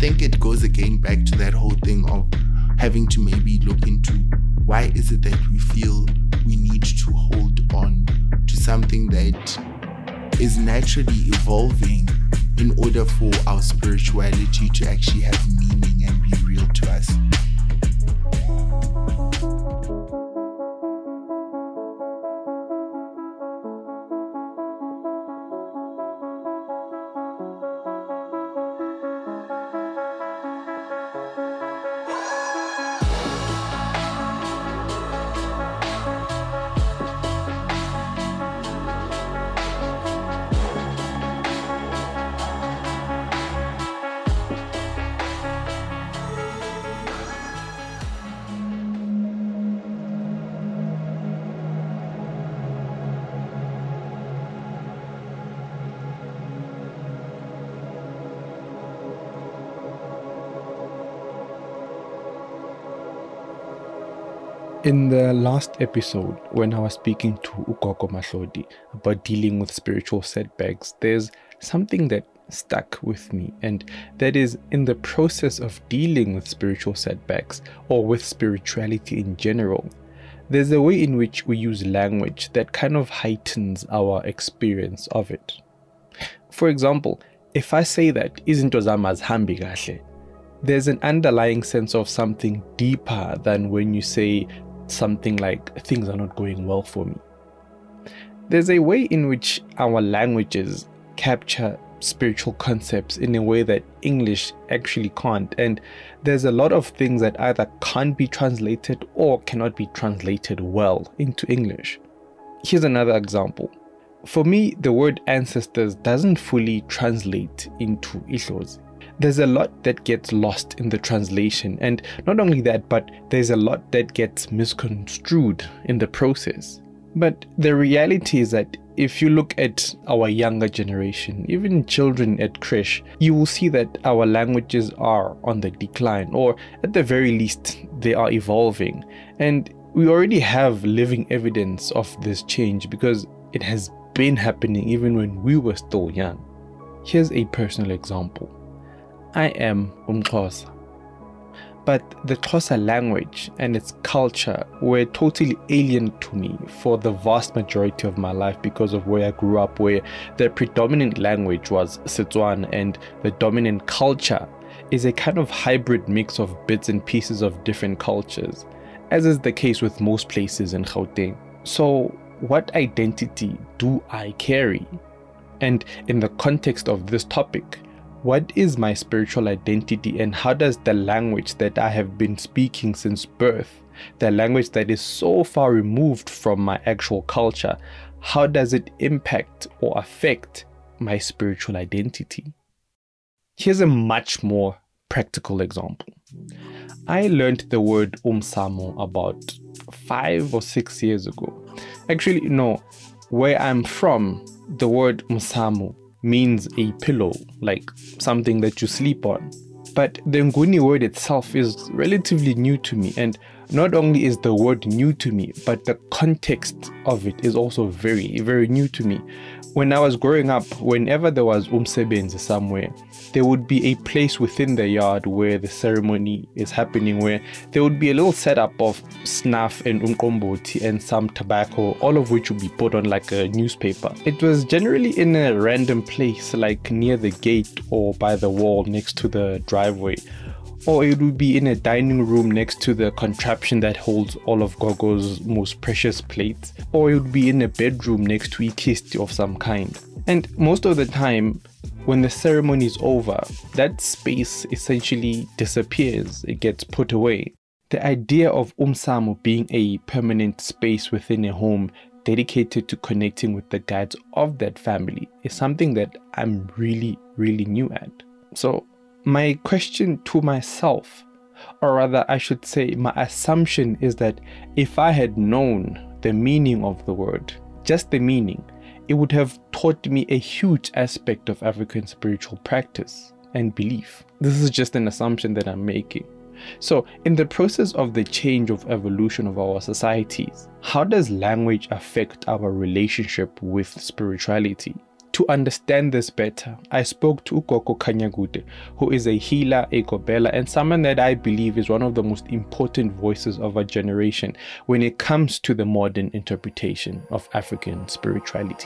think it goes again back to that whole thing of having to maybe look into why is it that we feel we need to hold on to something that is naturally evolving in order for our spirituality to actually have meaning and be real to us. In the last episode, when I was speaking to Ugogo Mahlodi about dealing with spiritual setbacks, there's something that stuck with me, and that is, in the process of dealing with spiritual setbacks or with spirituality in general, there's a way in which we use language that kind of heightens our experience of it. For example, if I say that izinto zami azihambi kahle, there's an underlying sense of something deeper than when you say something like things are not going well for me. There's a way in which our languages capture spiritual concepts in a way that English actually can't, and there's a lot of things that either can't be translated or cannot be translated well into English. Here's another example. For me, the word ancestors doesn't fully translate into Idlozi. There's a lot that gets lost in the translation, and not only that, but there's a lot that gets misconstrued in the process. But the reality is that if you look at our younger generation, even children at creche, you will see that our languages are on the decline, or at the very least, they are evolving. And we already have living evidence of this change because it has been happening even when we were still young. Here's a personal example. I am Xhosa, but the Xhosa language and its culture were totally alien to me for the vast majority of my life because of where I grew up, where the predominant language was Setswana and the dominant culture is a kind of hybrid mix of bits and pieces of different cultures, as is the case with most places in Gauteng. So, what identity do I carry? And in the context of this topic, what is my spiritual identity, and how does the language that I have been speaking since birth, the language that is so far removed from my actual culture, how does it impact or affect my spiritual identity? Here's a much more practical example. I learned the word umsamo about 5 or 6 years ago. Actually, no, where I'm from, the word umsamo means a pillow, like something that you sleep on. But the Nguni word itself is relatively new to me, and not only is the word new to me, but the context of it is also very, very new to me. When I was growing up, whenever there was umsebenzi somewhere, there would be a place within the yard where the ceremony is happening, where there would be a little setup of snuff and umqombothi and some tobacco, all of which would be put on like a newspaper. It was generally in a random place, like near the gate or by the wall next to the driveway, or it would be in a dining room next to the contraption that holds all of Gogo's most precious plates, or it would be in a bedroom next to a kisti of some kind. And most of the time, when the ceremony is over, that space essentially disappears, it gets put away. The idea of umsamo being a permanent space within a home dedicated to connecting with the guides of that family is something that I'm really, really new at. So, my question to myself, or rather I should say my assumption, is that if I had known the meaning of the word, just the meaning, it would have taught me a huge aspect of African spiritual practice and belief. This is just an assumption that I'm making. So, in the process of the change of evolution of our societies, how does language affect our relationship with spirituality? to understand this better, I spoke to Ugogo Kanyagude, who is a healer, a gobela, and someone that I believe is one of the most important voices of our generation when it comes to the modern interpretation of African spirituality.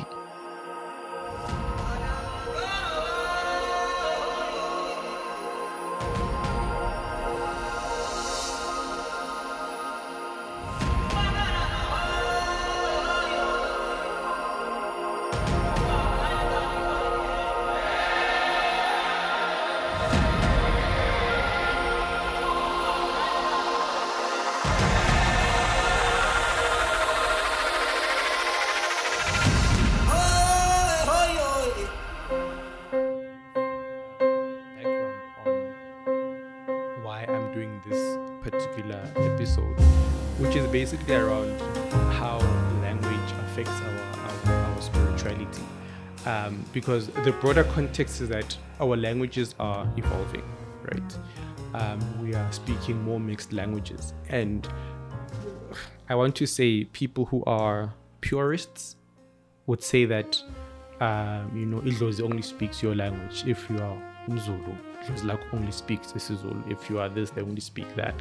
Which is basically around how language affects our spirituality. Because the broader context is that our languages are evolving, right? We are speaking more mixed languages. And I want to say people who are purists would say that, Idlozi only speaks your language. If you are Mzulu, Idlozi only speaks isiZulu. If you are this, they only speak that.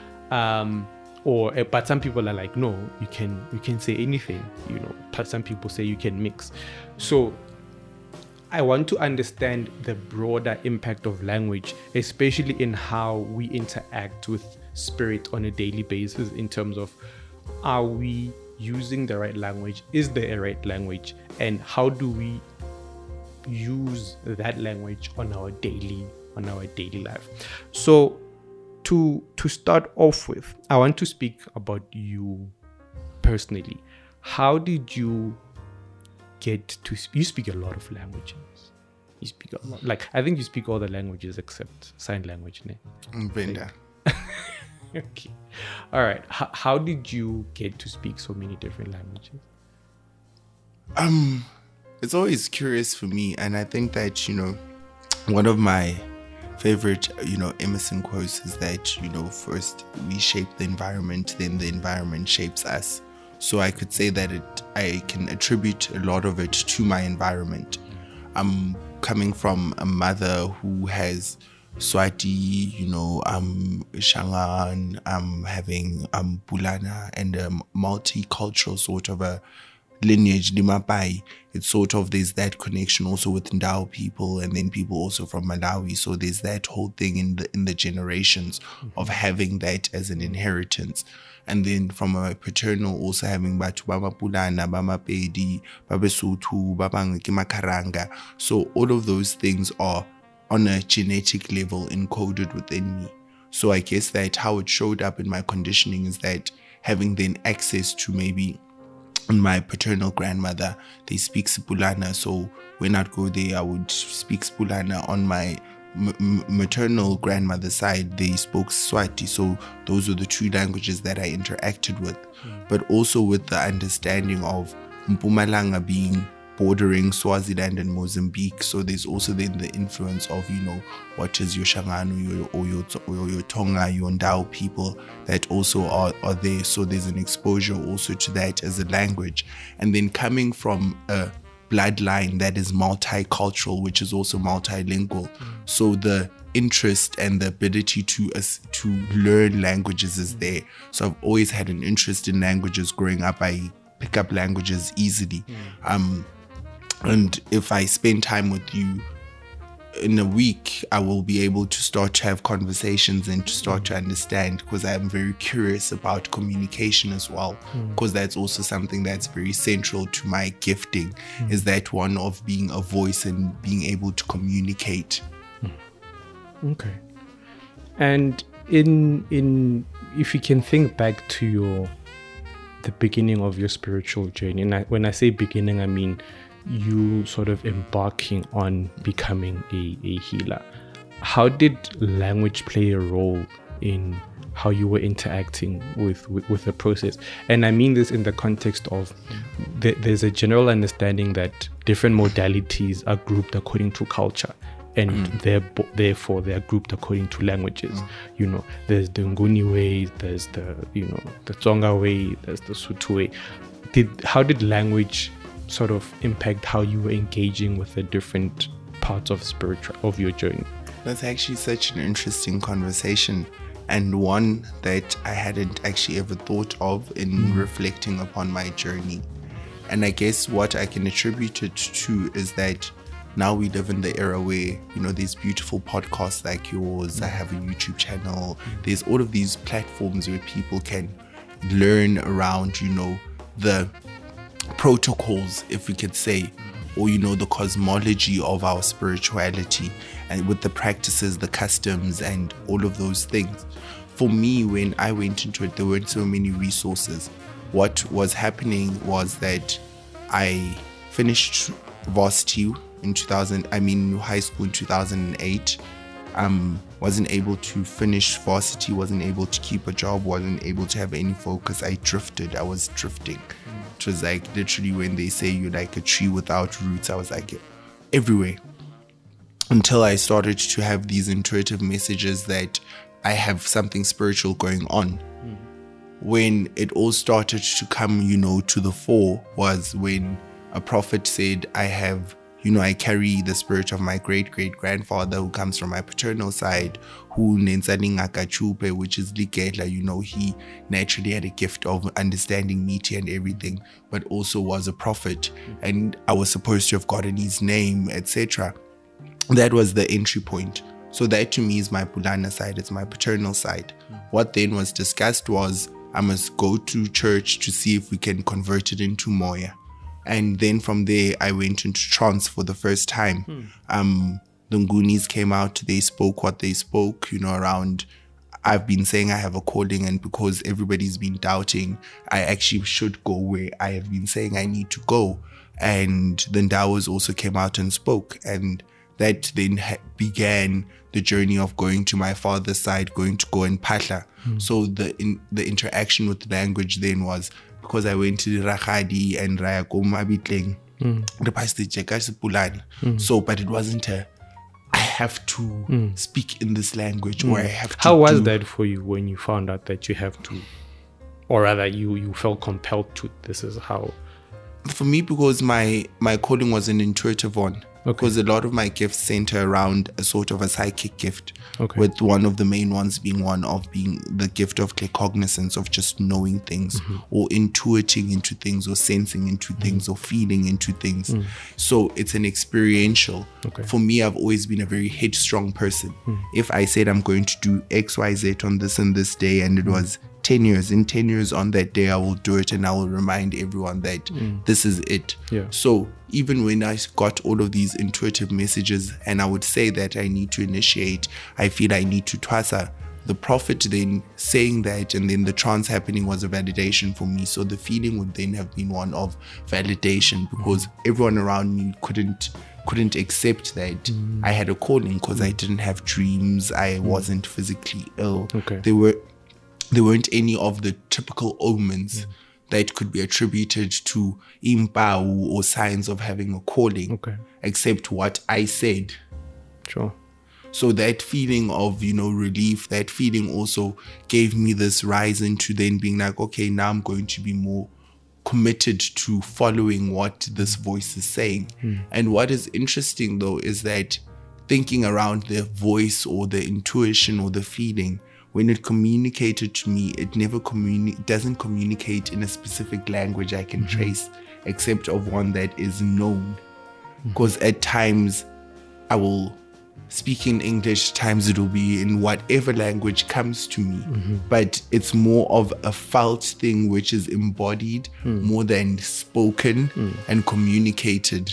But some people are like, no, you can say anything, But some people say you can mix. So I want to understand the broader impact of language, especially in how we interact with spirit on a daily basis, in terms of, are we using the right language? Is there a right language? And how do we use that language on our daily life? So to start off with, I want to speak about you personally. How did you get to you speak a lot of languages? You speak a lot, I think you speak all the languages except sign language, ne? Venda. Okay. All right. How did you get to speak so many different languages? It's always curious for me, and I think that, one of my favorite, Emerson quotes is that, first we shape the environment, then the environment shapes us. So I could say that I can attribute a lot of it to my environment. I'm coming from a mother who has Swati, Shangaan, having Bulana, and a multicultural sort of a lineage, Limapai. It's sort of, there's that connection also with Ndau people, and then people also from Malawi. So there's that whole thing in the generations of having that as an inheritance. And then from a paternal, also having Batu Bama Pulana, Bama Pedi, Babesuthu, Babang Kimakaranga. So all of those things are on a genetic level encoded within me. So I guess that how it showed up in my conditioning is that having then access to maybe my paternal grandmother, they speak Sepulana. So when I'd go there, I would speak Sepulana. On my maternal grandmother's side, they spoke Swati. So those were the two languages that I interacted with. But also with the understanding of Mpumalanga being bordering Swaziland and Mozambique. So there's also then the influence of, what is your Shanganu, your Tonga, your Ndau people that also are there. So there's an exposure also to that as a language. And then coming from a bloodline that is multicultural, which is also multilingual. So the interest and the ability to learn languages is there. So I've always had an interest in languages. Growing up, I pick up languages easily. And if I spend time with you in a week, I will be able to start to have conversations and to start to understand, because I am very curious about communication as well, because that's also something that's very central to my gifting, is that one of being a voice and being able to communicate. Okay. And in if you can think back to the beginning of your spiritual journey, and when I say beginning, I mean you sort of embarking on becoming a healer. How did language play a role in how you were interacting with the process? And I mean this in the context of there's a general understanding that different modalities are grouped according to culture, and therefore they are grouped according to languages. There's the Nguni way, there's the the Tsonga way, there's the Sotho way. How did language sort of impact how you were engaging with the different parts of your journey? That's actually such an interesting conversation, and one that I hadn't actually ever thought of in reflecting upon my journey. And I guess what I can attribute it to is that now we live in the era where, there's beautiful podcasts like yours. I have a YouTube channel. There's all of these platforms where people can learn around, the protocols, if we could say, or, the cosmology of our spirituality, and with the practices, the customs, and all of those things. For me, when I went into it, there weren't so many resources. What was happening was that I finished varsity in high school in 2008. Wasn't able to finish varsity, wasn't able to keep a job, wasn't able to have any focus. I was drifting. It was like literally when they say you're like a tree without roots, I was like everywhere. Until I started to have these intuitive messages that I have something spiritual going on. When it all started to come, to the fore was when a prophet said, I carry the spirit of my great-great-grandfather who comes from my paternal side, who Nensani which is Ligedla, he naturally had a gift of understanding media and everything, but also was a prophet, and I was supposed to have gotten his name, etc. That was the entry point. So that to me is my Pulana side, it's my paternal side. What then was discussed was I must go to church to see if we can convert it into Moya. And then from there, I went into trance for the first time. The Ngunis came out, they spoke what they spoke, around, I've been saying I have a calling, and because everybody's been doubting, I actually should go where I have been saying I need to go. And the Ndawas also came out and spoke. And that then began the journey of going to my father's side, going to go and Pasha. So the interaction with the language then was, because I went to Rakadi and Rayakoma Bitleng, the pastor Pulana. So, but it wasn't I have to speak in this language, or I have to. How was that for you when you found out that you have to, or rather you felt compelled to? This is how. For me, because my calling was an intuitive one. Because a lot of my gifts center around a sort of a psychic gift, with one of the main ones being the gift of claircognizance, of just knowing things, or intuiting into things, or sensing into things, or feeling into things. So it's an experiential. For me, I've always been a very headstrong person. If I said I'm going to do X, Y, Z on this and this day, and it was 10 years, in 10 years on that day I will do it, and I will remind everyone that this is it. So even when I got all of these intuitive messages, and I would say that I need to initiate, I feel I need to twasa, the prophet then saying that, and then the trance happening was a validation for me. So the feeling would then have been one of validation, because everyone around me couldn't accept that I had a calling, because I didn't have dreams, I wasn't physically ill. There weren't any of the typical omens that could be attributed to impau or signs of having a calling, except what I said. So that feeling of, relief, that feeling also gave me this rise into then being like, okay, now I'm going to be more committed to following what this voice is saying. And what is interesting though is that thinking around the voice or the intuition or the feeling, when it communicated to me, it never doesn't communicate in a specific language I can trace, except of one that is known. Because at times I will speak in English, times it will be in whatever language comes to me. But it's more of a felt thing which is embodied more than spoken and communicated.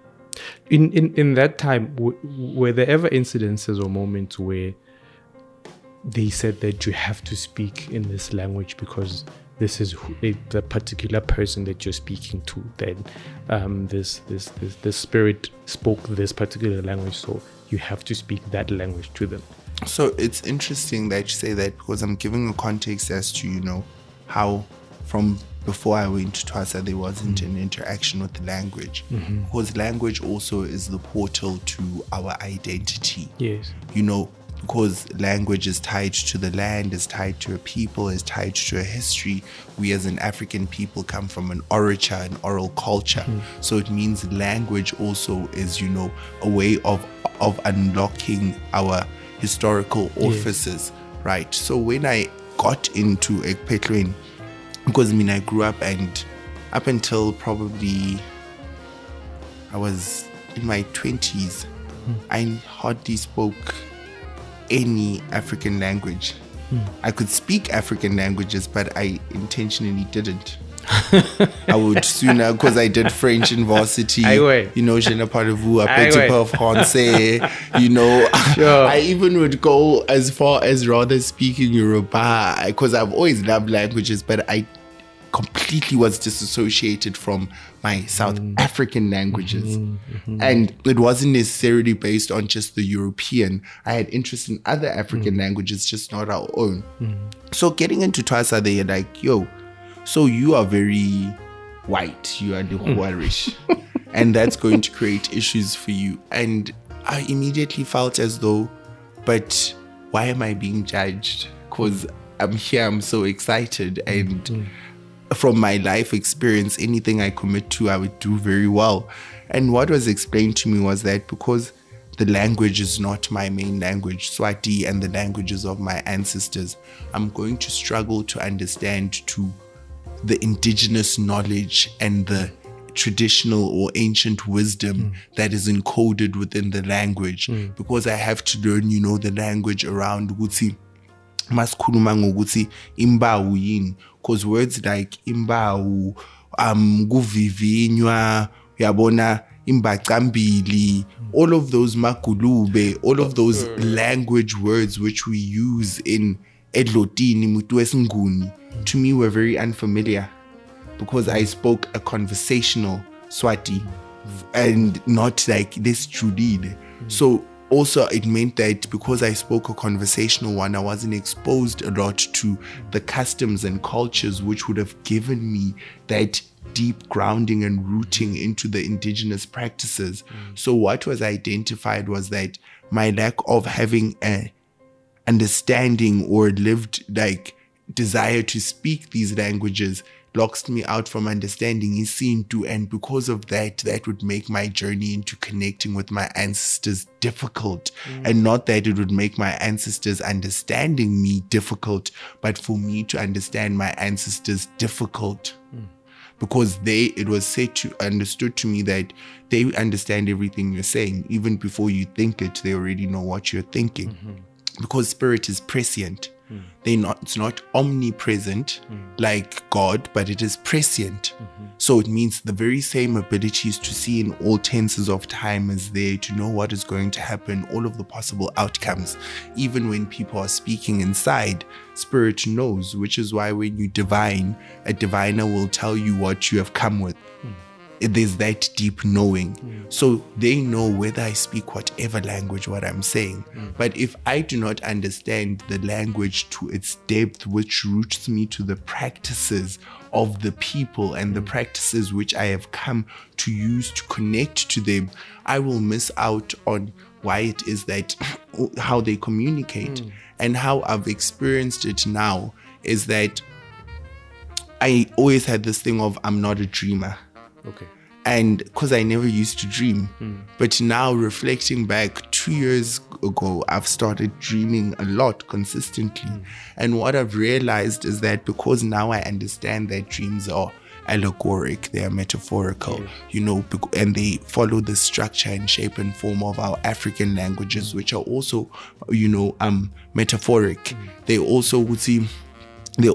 In that time, were there ever incidences or moments where they said that you have to speak in this language because this is the particular person that you're speaking to? Then this spirit spoke this particular language, so you have to speak that language to them. So it's interesting that you say that, because I'm giving a context as to, how from before I went to Twasa, there wasn't an interaction with the language. Because language also is the portal to our identity. because language is tied to the land, is tied to a people, is tied to a history. We as an African people come from an orature, an oral culture. So it means language also is, you know, a way of unlocking our historical offices, right? So when I got into Ekpetlweni, because I grew up, and up until probably I was in my 20s, I hardly spoke any African language. I could speak African languages, but I intentionally didn't. I would sooner, because I did French in varsity, you know, je ne parle vous, un petit peu français, you know. Sure. I even would go as far as rather speaking Yoruba, because I've always loved languages, but I completely was disassociated from my South African languages. And it wasn't necessarily based on just the European. I had interest in other African languages, just not our own. So getting into TWASA, they're like, yo, so you are very white, you are the Huarish, and that's going to create issues for you. And I immediately felt as though, but why am I being judged? Because I'm here, I'm so excited, and from my life experience, anything I commit to, I would do very well. And what was explained to me was that because the language is not my main language, Swati, and the languages of my ancestors, I'm going to struggle to understand to the indigenous knowledge and the traditional or ancient wisdom that is encoded within the language, because I have to learn, you know, the language around ukuthi masikhuluma ngokuthi imbawu yini, because words like imbawu, kuvivinywa, uyabona, imbacambili, all of those magulube, all of those language words which we use in Edlotini, Mutuesnguni, to me were very unfamiliar, because I spoke a conversational Swati and not like this Judid. So also it meant that because I spoke a conversational one, I wasn't exposed a lot to the customs and cultures which would have given me that deep grounding and rooting into the indigenous practices. So what was identified was that my lack of having a understanding or lived like desire to speak these languages locks me out from understanding Isintu, and because of that, that would make my journey into connecting with my ancestors difficult. And not that it would make my ancestors understanding me difficult, but for me to understand my ancestors difficult. Because it was understood to me that they understand everything you're saying. Even before you think it, they already know what you're thinking. Because spirit is prescient. It's not omnipresent like God, but it is prescient. So it means the very same abilities to see in all tenses of time is there, to know what is going to happen, all of the possible outcomes. Even when people are speaking inside, spirit knows, which is why when you divine, a diviner will tell you what you have come with. There's that deep knowing. So they know whether I speak whatever language, what I'm saying. But if I do not understand the language to its depth, which roots me to the practices of the people and the practices which I have come to use to connect to them, I will miss out on why it is that how they communicate. And how I've experienced it now is that I always had this thing of I'm not a dreamer. Okay. And because I never used to dream. But now reflecting back 2 years ago, I've started dreaming a lot consistently. And what I've realized is that because now I understand that dreams are allegoric, they are metaphorical, you know, and they follow the structure and shape and form of our African languages, which are also, you know, metaphoric. They also would see, the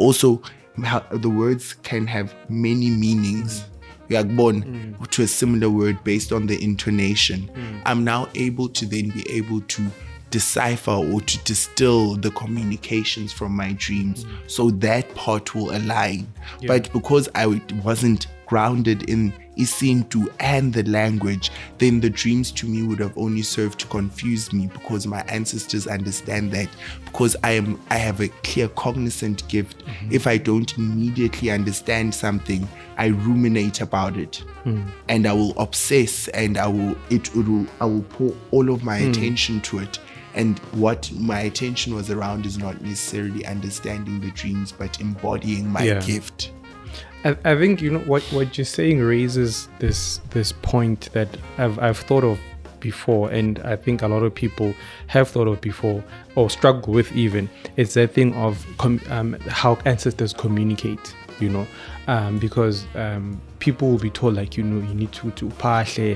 words can have many meanings. Born to a similar word based on the intonation. I'm now able to then be able to decipher or to distill the communications from my dreams, so that part will align. But because I wasn't grounded in Isintu and the language, then the dreams to me would have only served to confuse me, because my ancestors understand that because I have a clear cognizant gift. If I don't immediately understand something, I ruminate about it, and I will obsess, and I will pour all of my attention to it. And what my attention was around is not necessarily understanding the dreams, but embodying my gift. I think, you know, what you're saying raises this point that I've thought of before, and I think a lot of people have thought of before or struggle with even. It's that thing of how ancestors communicate, you know, because people will be told, like, you know, you need to pahle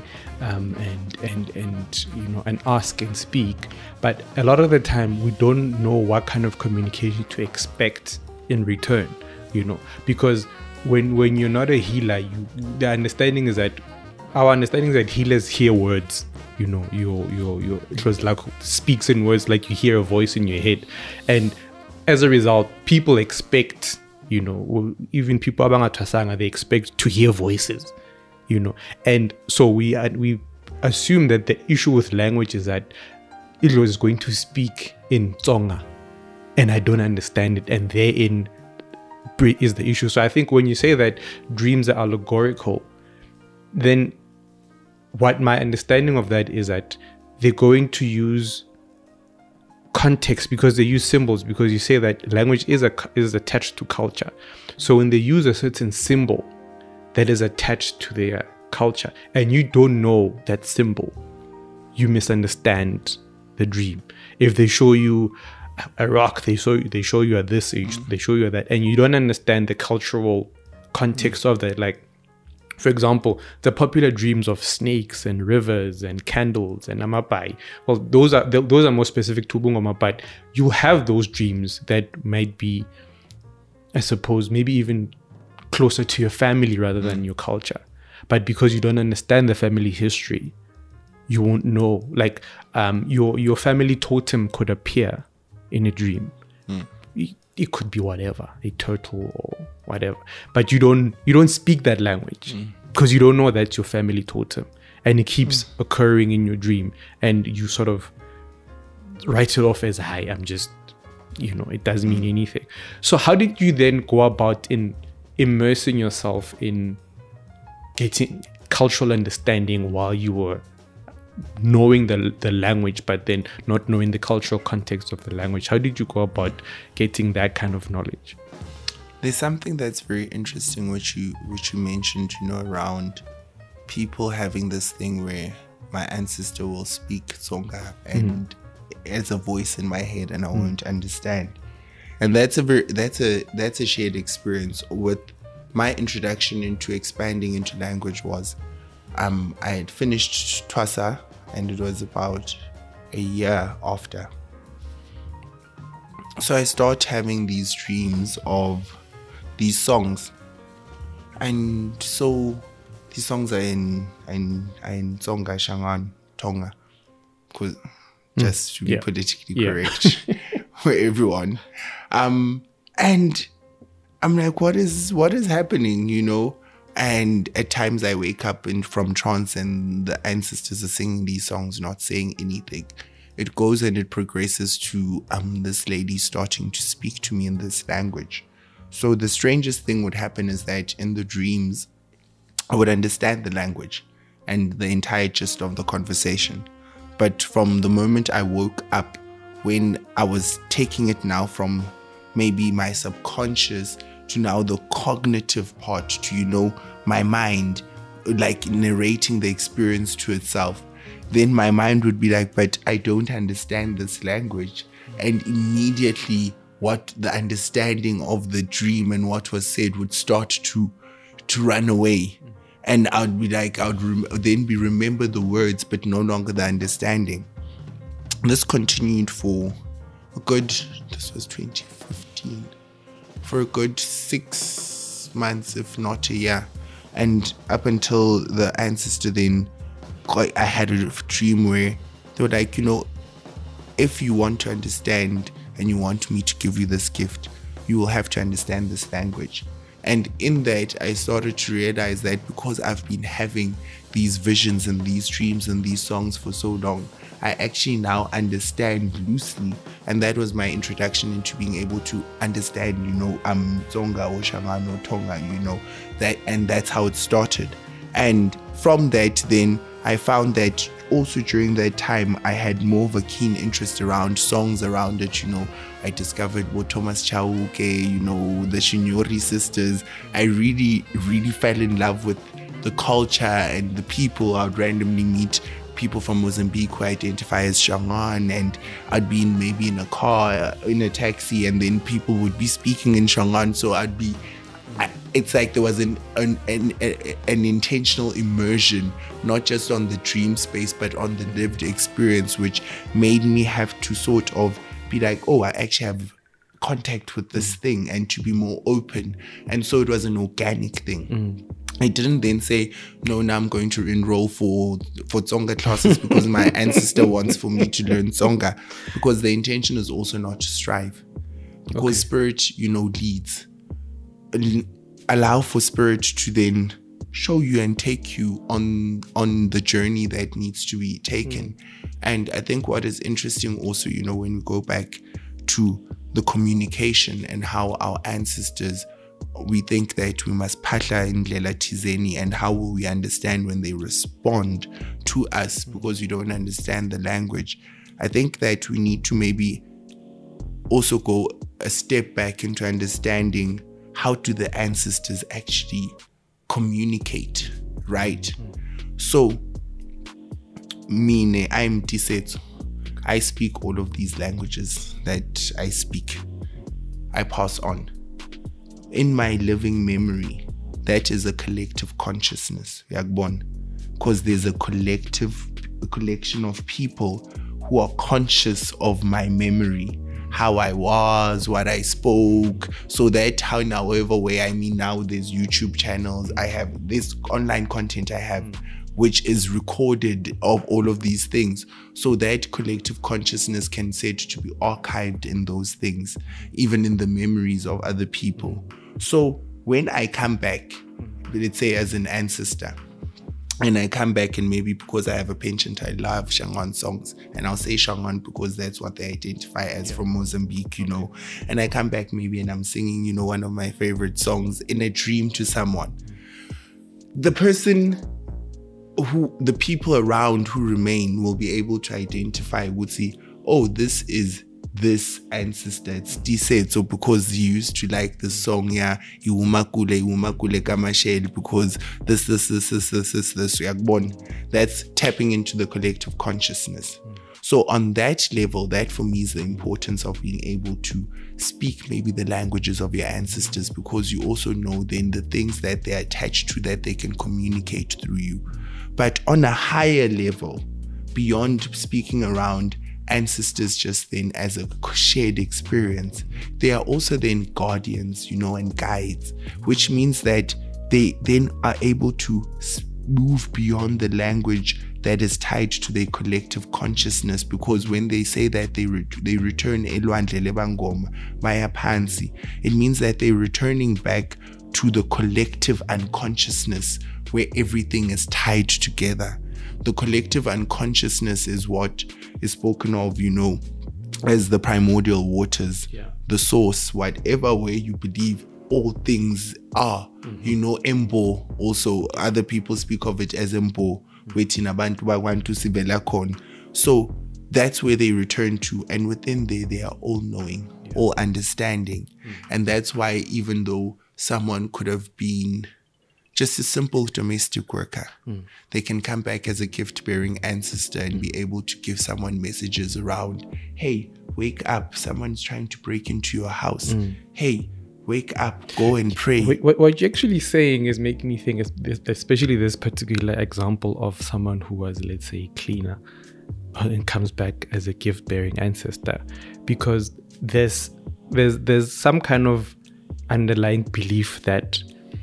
and you know, and ask and speak, but a lot of the time we don't know what kind of communication to expect in return, you know, because when you're not a healer, our understanding is that healers hear words, you know, it was like speaks in words, like you hear a voice in your head, and as a result, people expect, you know, even people abangathwasanga, they expect to hear voices, you know, and so we assume that the issue with language is that Idlo is going to speak in Tsonga, and I don't understand it, and therein is the issue. So I think when you say that dreams are allegorical, then what my understanding of that is that they're going to use context, because they use symbols, because you say that language is attached to culture. So when they use a certain symbol that is attached to their culture and you don't know that symbol, you misunderstand the dream. If they show you a rock, they show you at this age, they show you that, and you don't understand the cultural context of that. Like, for example, the popular dreams of snakes and rivers and candles and amapai. Well, those are more specific to Bungoma, but you have those dreams that might be, I suppose, maybe even closer to your family rather than your culture. But because you don't understand the family history, you won't know. Like, your family totem could appear in a dream. It could be whatever, a turtle or whatever, but you don't speak that language because you don't know that's your family totem, and it keeps occurring in your dream, and you sort of write it off as, hi, I'm just, you know, it doesn't mean anything. So how did you then go about in immersing yourself in getting cultural understanding while you were knowing the language, but then not knowing the cultural context of the language? How did you go about getting that kind of knowledge? There's something that's very interesting which you mentioned, you know, around people having this thing where my ancestor will speak Tsonga and as a voice in my head, and I won't understand. And that's a shared experience. With my introduction into expanding into language was I had finished Twasa, and it was about a year after. So I start having these dreams of these songs, and so these songs are in Tsonga, Shangaan, Tonga, just to be politically correct for everyone. And I'm like, what is happening, you know? And at times I wake up from trance and the ancestors are singing these songs, not saying anything. It goes and it progresses to this lady starting to speak to me in this language. So the strangest thing would happen is that in the dreams, I would understand the language and the entire gist of the conversation. But from the moment I woke up, when I was taking it now from maybe my subconscious to now the cognitive part, to, you know, my mind, like narrating the experience to itself, then my mind would be like, but I don't understand this language. And immediately what the understanding of the dream and what was said would start to run away. And I would be like, then remember the words, but no longer the understanding. This continued for this was 2015, for a good 6 months, if not a year. And up until the ancestor then, I had a dream where they were like, you know, if you want to understand and you want me to give you this gift, you will have to understand this language. And in that, I started to realize that because I've been having these visions and these dreams and these songs for so long, I actually now understand loosely. And that was my introduction into being able to understand, you know, Tsonga or Shangaan or Tonga, you know, that, and that's how it started. And from that, then I found that also during that time, I had more of a keen interest around songs around it. I discovered what Thomas Chauke, the Shinyori sisters. I really, really fell in love with the culture and the people. I would randomly meet people from Mozambique who identify as Shangaan, and I'd be maybe in a car, in a taxi, and then people would be speaking in Shangaan. So it's like there was an intentional immersion, not just on the dream space, but on the lived experience, which made me have to sort of be like, oh, I actually have contact with this thing, and to be more open. And so it was an organic thing. I didn't then say, no, now I'm going to enroll for Tsonga classes because my ancestor wants for me to learn Tsonga, because the intention is also not to strive, because spirit, leads. Allow for spirit to then show you and take you on the journey that needs to be taken. And I think what is interesting also, when we go back to the communication and how our ancestors, we think that we must phahla indlela thizeni, and how will we understand when they respond to us because we don't understand the language. I think that we need to maybe also go a step back into understanding, how do the ancestors actually communicate, right? So, mine, I'm Tisetso. I speak all of these languages that I speak. I pass on. In my living memory, that is a collective consciousness, because there's a collection of people who are conscious of my memory, how I was, what I spoke, so that how in however way, now there's YouTube channels, I have this online content I have, which is recorded of all of these things. So that collective consciousness can said to be archived in those things, even in the memories of other people. So when I come back, let's say as an ancestor, and I come back, and maybe because I have a penchant, I love Shangaan songs, and I'll say Shangaan because that's what they identify as from Mozambique, and I come back maybe and I'm singing, one of my favorite songs in a dream to someone. The people around who remain will be able to identify, would say, oh, this is this ancestor, it's Tisetso, because he used to like the song, Iwumakule Kamashele, because this, that's tapping into the collective consciousness. So on that level, that for me is the importance of being able to speak maybe the languages of your ancestors, because you also know then the things that they're attached to that they can communicate through you. But on a higher level, beyond speaking around ancestors just then as a shared experience, they are also then guardians, and guides, which means that they then are able to move beyond the language that is tied to their collective consciousness, because when they say that they return elwandle lebangoma via phansi, it means that they're returning back to the collective unconsciousness where everything is tied together. The collective unconsciousness is what is spoken of, as the primordial waters, the source, whatever way you believe all things are. Embo, also other people speak of it as Embo, waiting abantu bakwantu sivela khona. So that's where they return to, and within there they are all knowing, all understanding. And that's why even though someone could have been just a simple domestic worker, they can come back as a gift-bearing ancestor and be able to give someone messages around, hey, wake up, someone's trying to break into your house. Hey, wake up, go and pray. What you're actually saying is making me think, especially this particular example of someone who was, let's say, a cleaner and comes back as a gift-bearing ancestor, because there's some kind of underlying belief that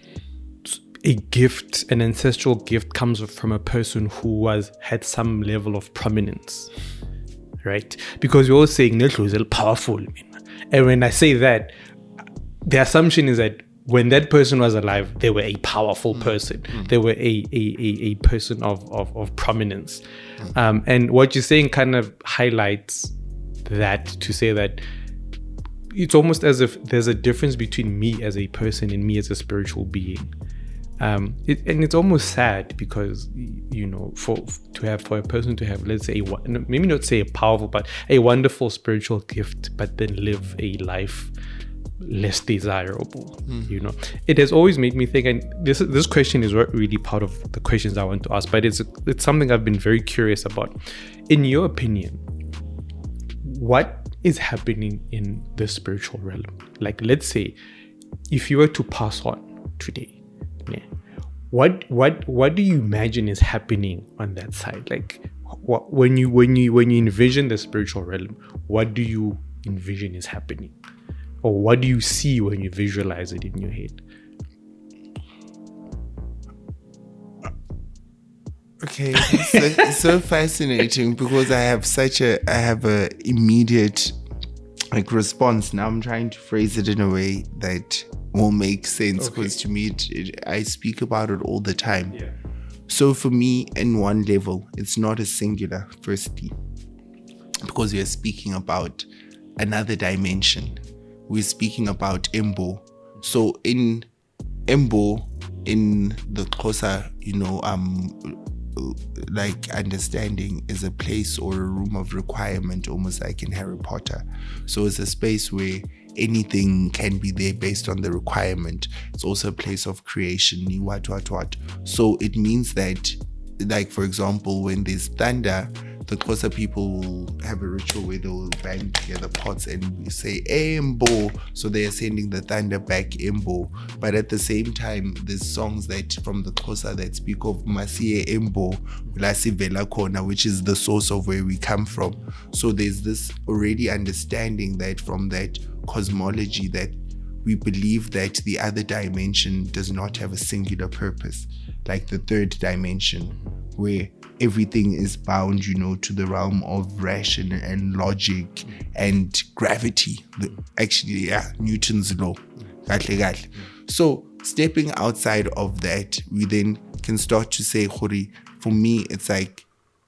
a gift, an ancestral gift, comes from a person who had some level of prominence, right? Because you're all saying Nello is powerful, and when I say that, the assumption is that when that person was alive, they were a powerful person. They were a person of prominence. And what you're saying kind of highlights that, to say that it's almost as if there's a difference between me as a person and me as a spiritual being. And it's almost sad because, you know, for a person to have, let's say, maybe not say a powerful, but a wonderful spiritual gift, but then live a life less desirable. You know, it has always made me think, and this question is really part of the questions I want to ask, but it's something I've been very curious about. In your opinion, what is happening in the spiritual realm? Like, let's say if you were to pass on today, what do you imagine is happening on that side? Like, when you envision the spiritual realm, what do you envision is happening? Or what do you see when you visualize it in your head? Okay, it's so fascinating because I have a immediate response. Now I'm trying to phrase it in a way that will make sense, because to me, I speak about it all the time. Yeah. So for me, in one level, it's not a singular, firstly, because we are speaking about another dimension. We're speaking about Embo. So in Embo, in the Xhosa, understanding, is a place or a room of requirement, almost like in Harry Potter. So it's a space where anything can be there based on the requirement. It's also a place of creation. What. So it means that, like, for example, when there's thunder, the Xhosa people will have a ritual where they'll bang together pots and we say Embo, so they are sending the thunder back Embo. But at the same time, there's songs that from the Xhosa that speak of Masiye Embo, Lasivela Kona, which is the source of where we come from. So there's this already understanding that from that cosmology that we believe that the other dimension does not have a singular purpose, like the third dimension, where everything is bound, to the realm of ration and logic and gravity. Newton's law. So stepping outside of that, we then can start to say, Khori, for me, it's like,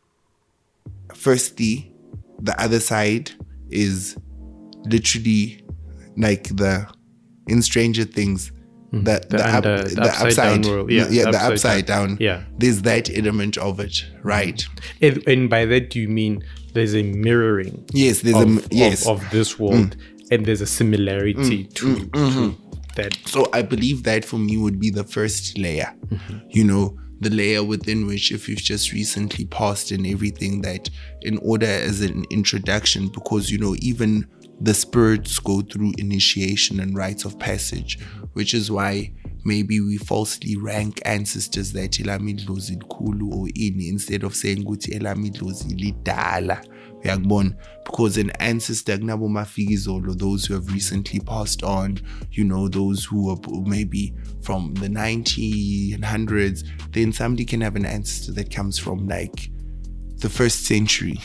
firstly, the other side is literally like in Stranger Things, the upside down world. The upside down. Yeah. There's that element of it, right? And by that, do you mean there's a mirroring? Yes, of this world, and there's a similarity to that. So I believe that for me would be the first layer. The layer within which, if you've just recently passed and everything, that in order as an introduction, because even the spirits go through initiation and rites of passage, which is why maybe we falsely rank ancestors that elamidlozi likhulu or ini instead of saying ukuthi elamidlozi lidala. Because an ancestor, gnabo mafigizolo, those who have recently passed on, those who are maybe from the 1900s, then somebody can have an ancestor that comes from like the 1st century.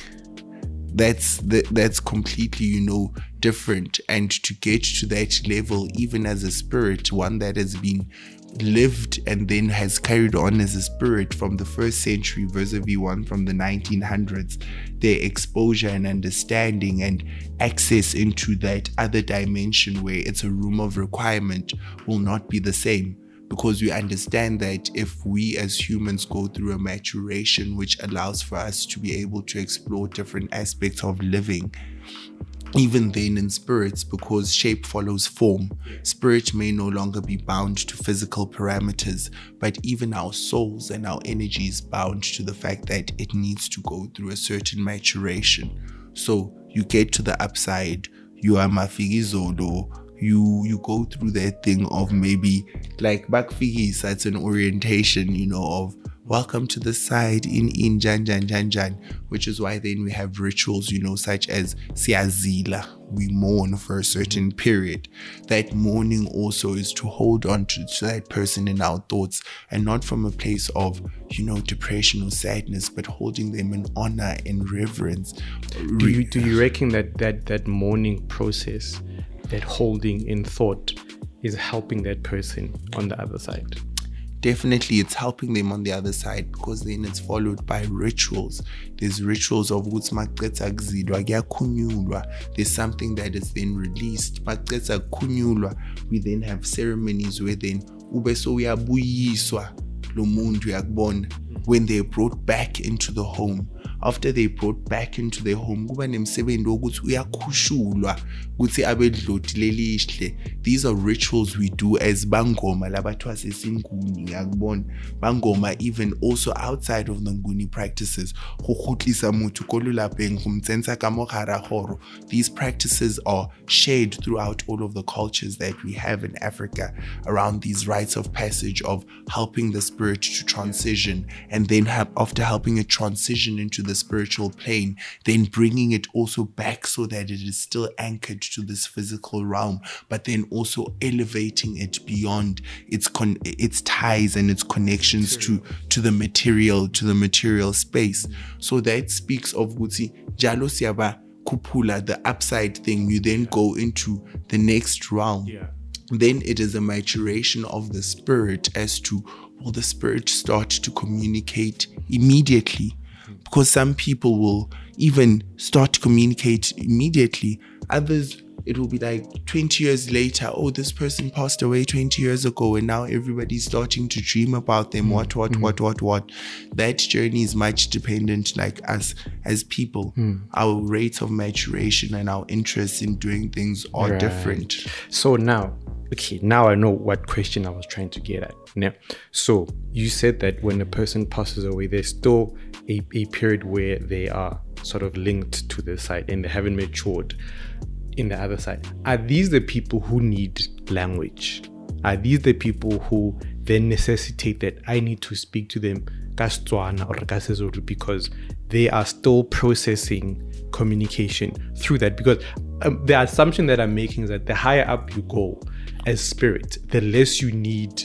That's completely, different. And to get to that level, even as a spirit, one that has been lived and then has carried on as a spirit from the 1st century vis-a-vis one from the 1900s, their exposure and understanding and access into that other dimension where it's a room of requirement will not be the same. Because we understand that if we as humans go through a maturation which allows for us to be able to explore different aspects of living, even then in spirits, because shape follows form, spirit may no longer be bound to physical parameters, but even our souls and our energy is bound to the fact that it needs to go through a certain maturation. So you get to the upside, you are mafigizolo, you go through that thing of maybe like bakfigisa, it's an orientation, of welcome to the side in jan, which is why then we have rituals, such as siyazila, we mourn for a certain period. That mourning also is to hold on to that person in our thoughts, and not from a place of, depression or sadness, but holding them in honor and reverence. Do you reckon that mourning process, that holding in thought, is helping that person on the other side? Definitely, it's helping them on the other side, because then it's followed by rituals. There's rituals of there's something that is then released. We then have ceremonies where then ube so uyabuyiswa lo muntu yakubona when they're brought back into the home. After they brought back into their home, kuba nemsebenzi wokuthi uyakhushulwa ukuthi abedloti lelihle. These are rituals we do as bangoma labathiwa sesinguni yakubona. Bangoma even also outside of the nguni practices. These practices are shared throughout all of the cultures that we have in Africa around these rites of passage of helping the spirit to transition, and then after helping it transition into the spiritual plane, then bringing it also back so that it is still anchored to this physical realm, but then also elevating it beyond its ties and its connections to the material space. So that speaks of Guti Jalo Siaba Kupula, the upside thing. You then go into the next realm. Then it is a maturation of the spirit as to, will the spirit start to communicate immediately? Because some people will even start to communicate immediately. Others, it will be like 20 years later, oh, this person passed away 20 years ago and now everybody's starting to dream about them, what. That journey is much dependent, like us as people. Our rates of maturation and our interests in doing things are different. So now I know what question I was trying to get at. Now, so you said that when a person passes away, there's still a period where they are sort of linked to the side and they haven't matured in the other side. Are these the people who need language? Are these the people who then necessitate that I need to speak to them Kastswana or Kasezulu because they are still processing communication through that? Because the assumption that I'm making is that the higher up you go as spirit, the less you need.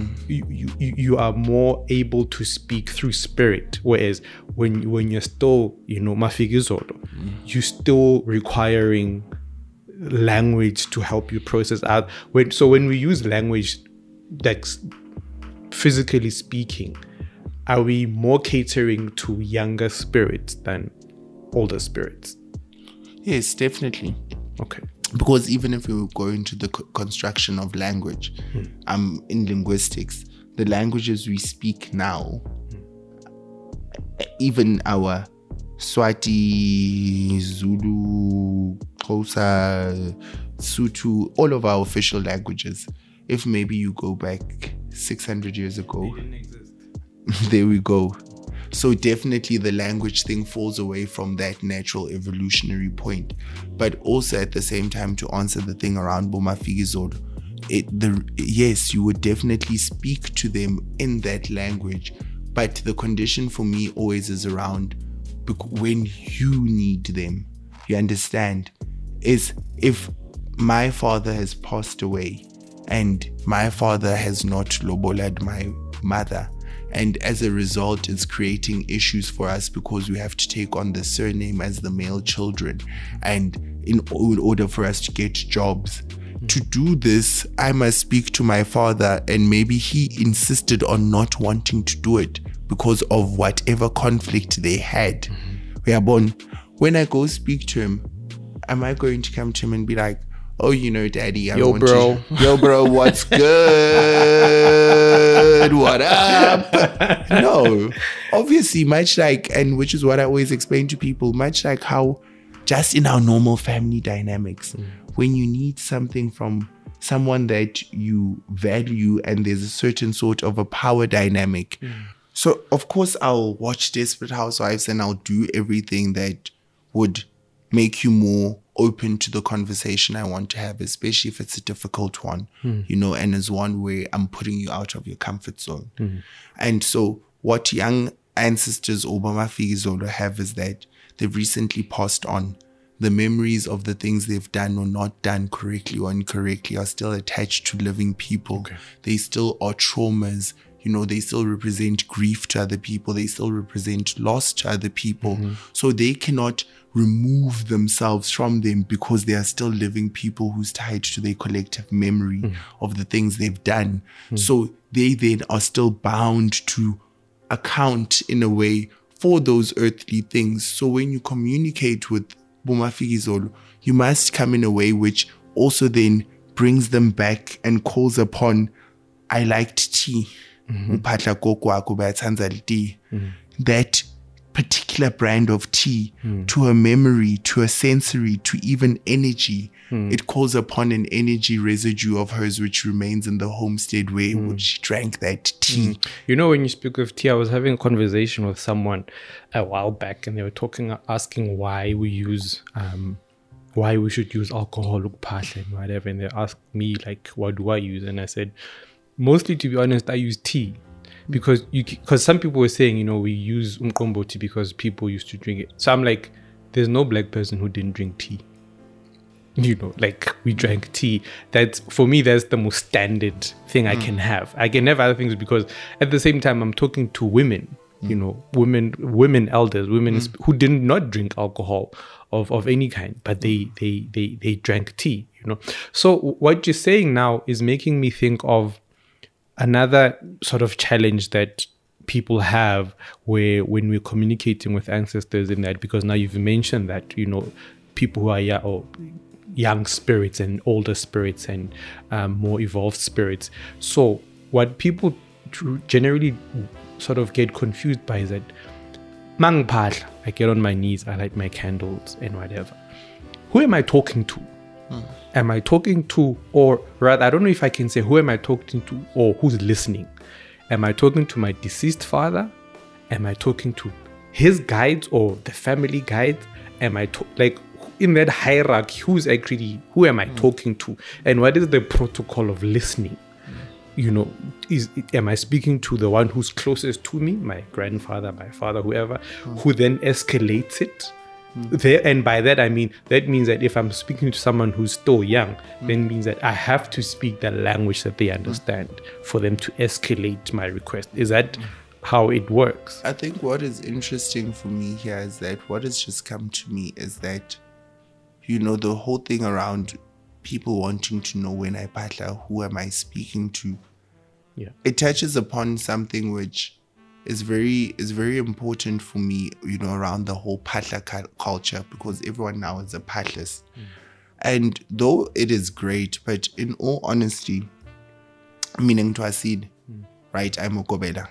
You are more able to speak through spirit, whereas when you're still, mafigizolo, you're still requiring language to help you process out. When we use language, that's physically speaking, are we more catering to younger spirits than older spirits? Yes, definitely. Okay. Because even if we go into the construction of language, in linguistics, the languages we speak now, even our Swati, Zulu, Xhosa, Sotho, all of our official languages, if maybe you go back 600 years ago, they didn't exist. There we go. So definitely the language thing falls away from that natural evolutionary point. But also at the same time, to answer the thing around Bomafigizolo, yes, you would definitely speak to them in that language. But the condition for me always is around when you need them. You understand? Is if my father has passed away and my father has not lobolad my mother, and as a result, it's creating issues for us because we have to take on the surname as the male children. And in order for us to get jobs, to do this, I must speak to my father, and maybe he insisted on not wanting to do it because of whatever conflict they had. When I go speak to him, am I going to come to him and be like, oh, daddy, Yo, bro, what's good? What up? No, obviously, much like, and which is what I always explain to people, much like how just in our normal family dynamics, when you need something from someone that you value and there's a certain sort of a power dynamic. So, of course, I'll watch Desperate Housewives and I'll do everything that would make you more open to the conversation I want to have, especially if it's a difficult one, and is one where I'm putting you out of your comfort zone. And so what young ancestors Bomafigizolo have is that they've recently passed on. The memories of the things they've done or not done correctly or incorrectly are still attached to living people. Okay. They still are traumas. They still represent grief to other people. They still represent loss to other people. So they cannot remove themselves from them because they are still living people who's tied to their collective memory of the things they've done. So they then are still bound to account in a way for those earthly things. So when you communicate with Bomafigizolo, you must come in a way which also then brings them back and calls upon I liked tea. Upahla gogo wakho bayathanda tea. That particular brand of tea, to a memory, to a sensory, to even energy, it calls upon an energy residue of hers which remains in the homestead where she drank that tea. You know, when you speak of tea, I was having a conversation with someone a while back, and they were asking why we should use alcohol and whatever, and they asked me like, what do I use? And I said, mostly, to be honest, I use tea. Because some people were saying, you know, we use umqombo tea because people used to drink it. So I'm like, there's no black person who didn't drink tea. You know, like, we drank tea. For me, that's the most standard thing I can have. I can have other things because at the same time, I'm talking to women, you know, women elders, women who did not drink alcohol of any kind, but they drank tea, you know. So what you're saying now is making me think of another sort of challenge that people have when we're communicating with ancestors in that, because now you've mentioned that, you know, people who are young spirits and older spirits and more evolved spirits. So what people generally sort of get confused by is that mangphahla, I get on my knees, I light my candles and whatever. Who am I talking to? Am I talking to, or rather, I don't know if I can say who am I talking to or who's listening. Am I talking to my deceased father? Am I talking to his guides or the family guides? Am I like in that hierarchy? Who am I talking to? And what is the protocol of listening? You know, am I speaking to the one who's closest to me, my grandfather, my father, whoever, who then escalates it? There, and by that I mean, that means that if I'm speaking to someone who's still young, then means that I have to speak the language that they understand for them to escalate my request. Is that how it works? I think what is interesting for me here is that what has just come to me is that, you know, the whole thing around people wanting to know when I phahla, who am I speaking to? Yeah, it touches upon something which is very important for me, you know, around the whole phahla culture, because everyone now is a phahlist. And though it is great, but in all honesty, meaning to Asid, right, I'm a Gobela.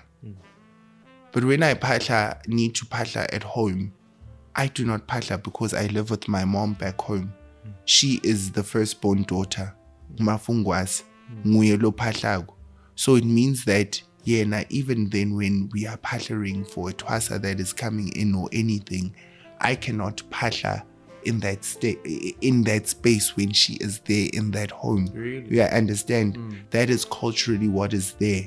But when I need to phahla at home, I do not phahla because I live with my mom back home. She is the firstborn daughter. Mafungwas, nguyelo phahlago. So it means that even then when we are phahlaring for a twasa that is coming in or anything, I cannot phahla in that space when she is there in that home. Really? Yeah, understand. That is culturally what is there.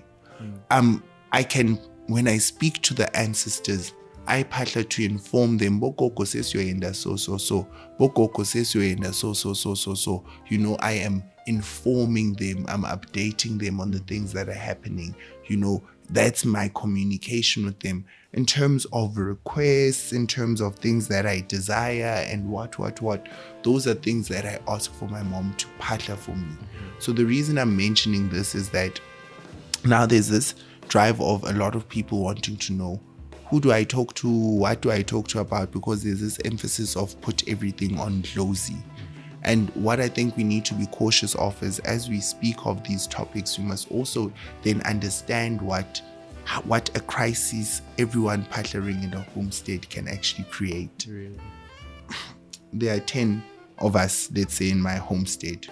I can, when I speak to the ancestors, I phahla to inform them, Bokoko says you're in the so. Bokoko says you're in the so. You know, I am informing them, I'm updating them on the things that are happening. You know, that's my communication with them in terms of requests, in terms of things that I desire and what. Those are things that I ask for my mom to phahla for me. So the reason I'm mentioning this is that now there's this drive of a lot of people wanting to know, who do I talk to? What do I talk to about? Because there's this emphasis of put everything on Dlozi. And what I think we need to be cautious of is, as we speak of these topics, we must also then understand what a crisis everyone phahlaring in a homestead can actually create. Really? There are 10 of us, let's say, in my homestead.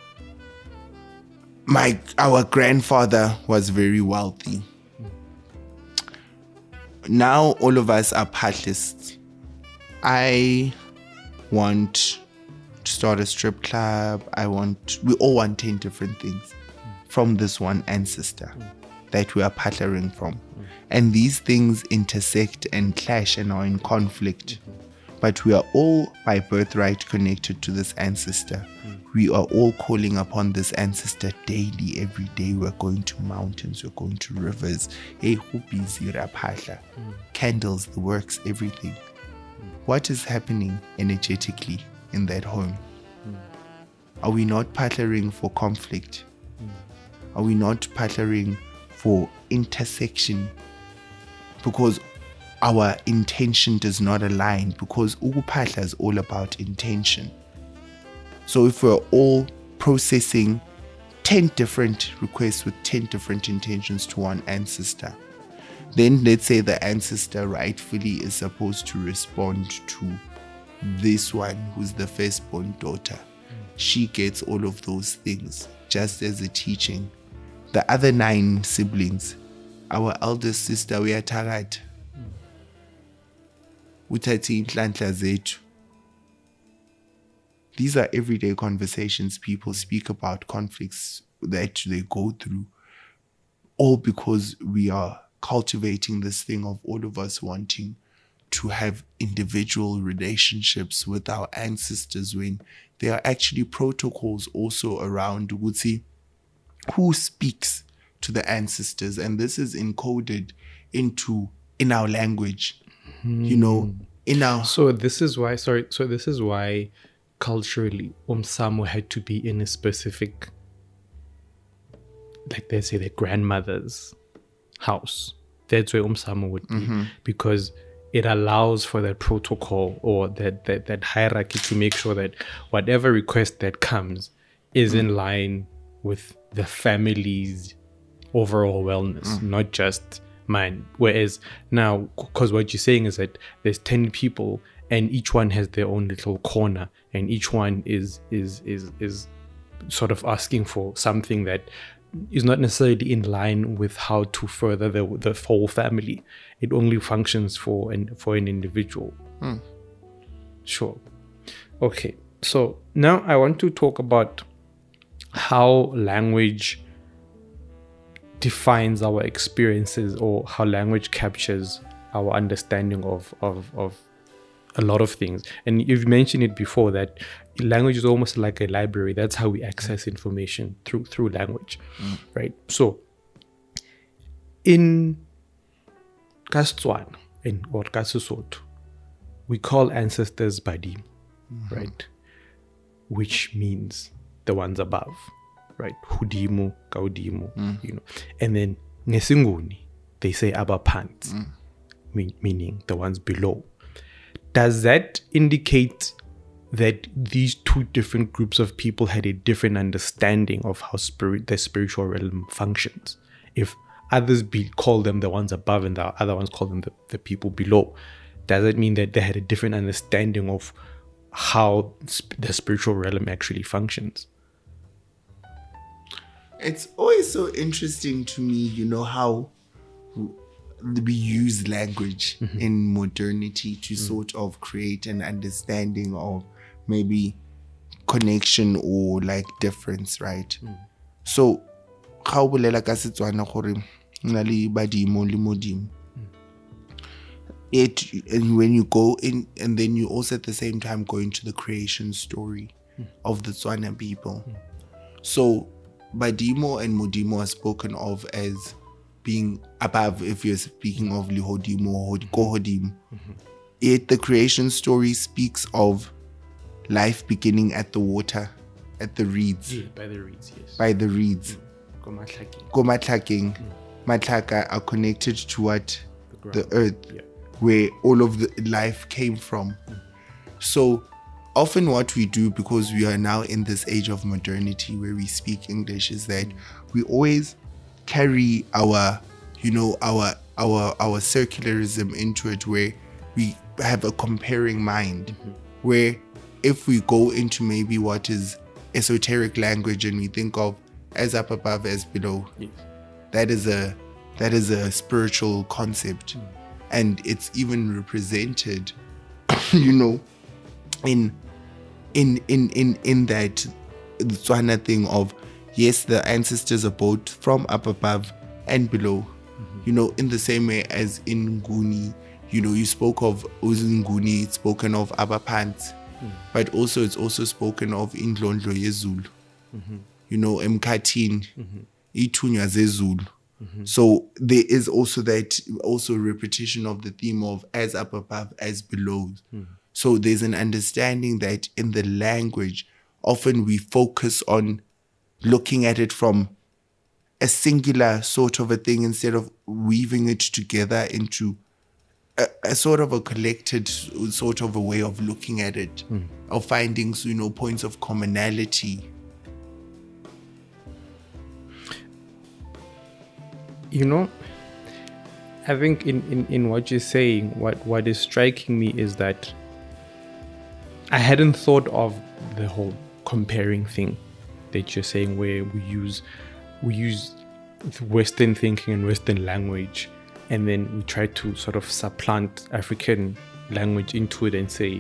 Our grandfather was very wealthy. Now all of us are phahlists. I want to start a strip club. We all want 10 different things from this one ancestor that we are phahlaring from. And these things intersect and clash and are in conflict. But we are all by birthright connected to this ancestor. We are all calling upon this ancestor daily, every day. We're going to mountains, we're going to rivers. Candles, the works, everything. What is happening energetically in that home? Are we not phahlaring for conflict? Are we not phahlaring for intersection? Because our intention does not align, because ukuphahla is all about intention. So if we're all processing 10 different requests with 10 different intentions to one ancestor. Then let's say the ancestor rightfully is supposed to respond to this one who's the firstborn daughter. She gets all of those things just as a teaching. The other 9 siblings, our eldest sister uyatharatha, uthathe inhlanhla zethu. These are everyday conversations people speak about, conflicts that they go through, all because we are cultivating this thing of all of us wanting to have individual relationships with our ancestors, when there are actually protocols also around who speaks to the ancestors, and this is encoded in our language, in our. So this is why culturally Umsamo had to be in a specific, like they say, their grandmother's house. That's where Umsamo would be, because it allows for that protocol or that hierarchy to make sure that whatever request that comes is in line with the family's overall wellness, not just mine. Whereas now, because what you're saying is that there's 10 people and each one has their own little corner, and each one is sort of asking for something that is not necessarily in line with how to further the whole family. It only functions for an individual. Sure. Okay. So now I want to talk about how language defines our experiences, or how language captures our understanding of a lot of things. And you've mentioned it before that language is almost like a library. That's how we access information, through language, right? So in Kastswana or Kasesotho, we call ancestors Badim, right? Which means the ones above, right? Hudimu, Kaudimu, And then Ngesinguni, they say Abaphansi, meaning the ones below. Does that indicate that these two different groups of people had a different understanding of how the spiritual realm functions? If others call them the ones above and the other ones call them the people below, does it mean that they had a different understanding of how the spiritual realm actually functions? It's always so interesting to me, how we use language in modernity to sort of create an understanding of maybe connection or like difference, right? So how bolela ka Setswana gore na le badimo le modimo, and when you go in, and then you also at the same time go into the creation story of the Tswana people. So badimo and modimo are spoken of as being above, if you're speaking of Lihodimo or Kohodim. Yet the creation story speaks of life beginning at the water, at the reeds. Yeah, by the reeds, yes. By the reeds. Komatlaking. Matlaka are connected to what? The earth, where all of the life came from. So often what we do, because we are now in this age of modernity where we speak English, is that we always carry our circularism into it, where we have a comparing mind, where if we go into maybe what is esoteric language and we think of as up above, as below, that is a spiritual concept, and it's even represented in that Tswana thing of, yes, the ancestors are both from up above and below, in the same way as in Nguni, you spoke of Uzunguni, it's spoken of Abaphansi, but also it's also spoken of in Ndlondlo Yezulu, Emkhathini, Ithunywa Zezulu. So there is also that repetition of the theme of as up above, as below. So there's an understanding that in the language, often we focus on looking at it from a singular sort of a thing instead of weaving it together into a sort of a collected sort of a way of looking at it, of finding, points of commonality. You know, I think in what you're saying, what is striking me is that I hadn't thought of the whole comparing thing that you're saying, where we use Western thinking and Western language, and then we try to sort of supplant African language into it and say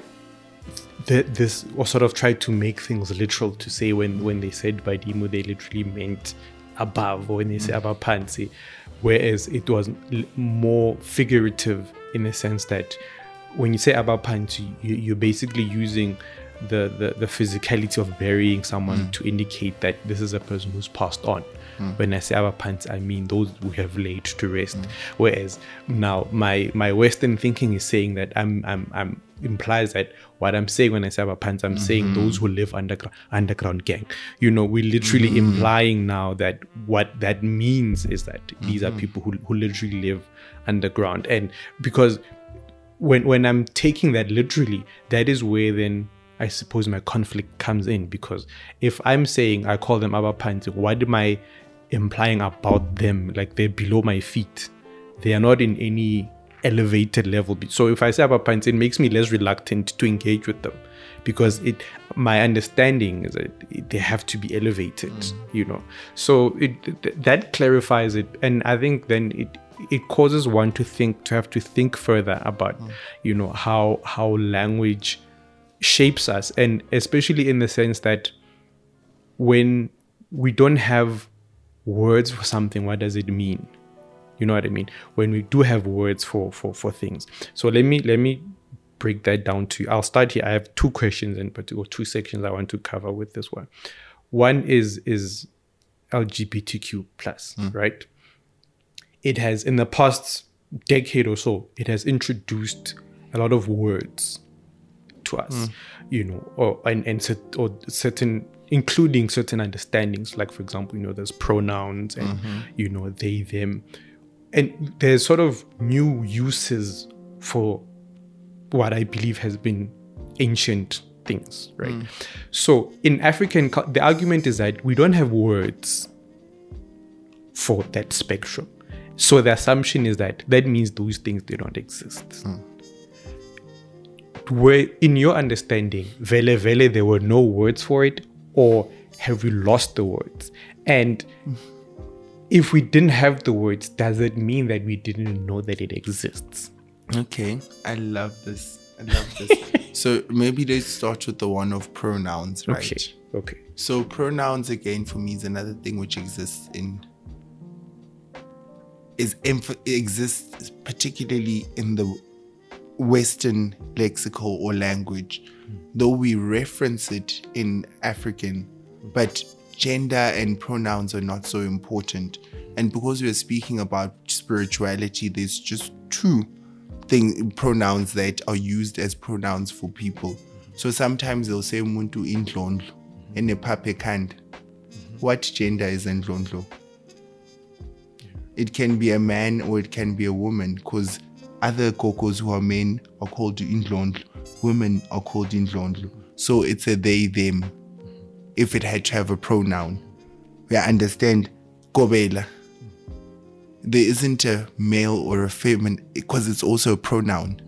that this, or sort of try to make things literal, to say when they said Badimo, they literally meant above, or when they say abapansi, whereas it was more figurative in the sense that when you say abapansi, you're basically using the physicality of burying someone to indicate that this is a person who's passed on. When I say abapansi, I mean those who have laid to rest. Whereas now my Western thinking is saying that I'm implies that what I'm saying when I say abapansi, I'm saying those who live underground gang. You know, we're literally implying now that what that means is that these are people who literally live underground. And because when I'm taking that literally, that is where then I suppose my conflict comes in. Because if I'm saying I call them abapansi, what am I implying about them? Like, they're below my feet, they are not in any elevated level. So if I say abapansi, it makes me less reluctant to engage with them, because my understanding is that they have to be elevated, you know. So that clarifies it, and I think then it causes one to have to think further about you know, how language shapes us, and especially in the sense that when we don't have words for something, what does it mean? You know what I mean? When we do have words for things. So let me break that down to you. I'll start here. I have two questions in particular, two sections I want to cover with this one. One is LGBTQ plus, right? It has, in the past decade or so, it has introduced a lot of words to us, you know, or certain, including certain understandings, like, for example, you know, there's pronouns and you know, they, them, and there's sort of new uses for what I believe has been ancient things, right? So in African, the argument is that we don't have words for that spectrum. So the assumption is that means those things do not exist. Where, in your understanding, vele there were no words for it, or have we lost the words? And if we didn't have the words, does it mean that we didn't know that it exists? Okay, I love this. So maybe let's start with the one of pronouns, right? Okay. So pronouns, again, for me, is another thing which exists exists particularly in the Western lexical or language, though we reference it in African, but gender and pronouns are not so important. And because we're speaking about spirituality, there's just two pronouns that are used as pronouns for people. So sometimes they'll say umuntu indlondlo and ephaphekhanda. What gender is indlondlo? It can be a man or it can be a woman, because other kokos who are men are called indlondlo, women are called indlondlo. So it's a they, them, if it had to have a pronoun. We understand kobela. There isn't a male or a feminine, because it's also a pronoun.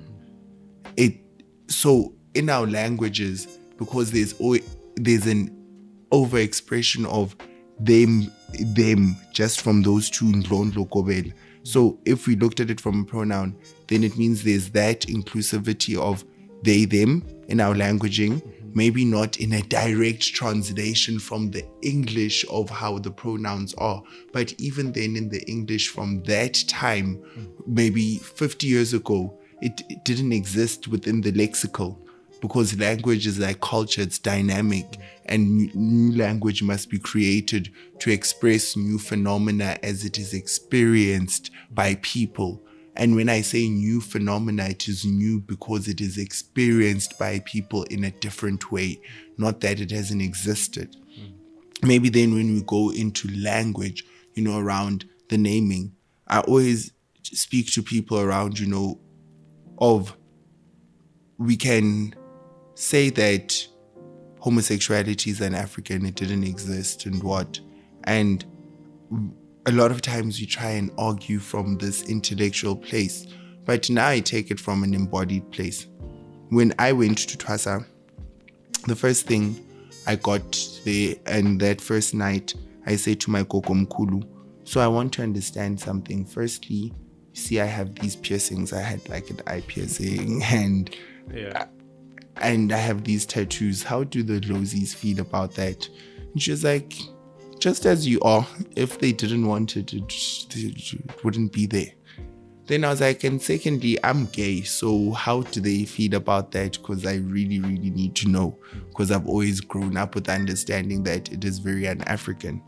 So in our languages, because there's an overexpression of them just from those two, ndlondlo, kobela. So if we looked at it from a pronoun, then it means there's that inclusivity of they, them in our languaging, maybe not in a direct translation from the English of how the pronouns are, but even then in the English from that time, maybe 50 years ago, it didn't exist within the lexical, because language is like culture, it's dynamic, and new language must be created to express new phenomena as it is experienced by people. And when I say new phenomena, it is new because it is experienced by people in a different way, not that it hasn't existed. Maybe then when we go into language, you know, around the naming, I always speak to people around, you know, we can say that homosexuality is an African, it didn't exist and what. And a lot of times we try and argue from this intellectual place, but now I take it from an embodied place. When I went to Twasa, the first thing I got there, and that first night, I said to my Gogo Mkulu, so I want to understand something. Firstly, you see, I have these piercings. I had like an eye piercing, and I have these tattoos. How do the Lozis feel about that? And she was like, just as you are. If they didn't want it, it wouldn't be there. Then I was like, and secondly, I'm gay. So how do they feel about that? Because I really, really need to know. Because I've always grown up with understanding that it is very un-African.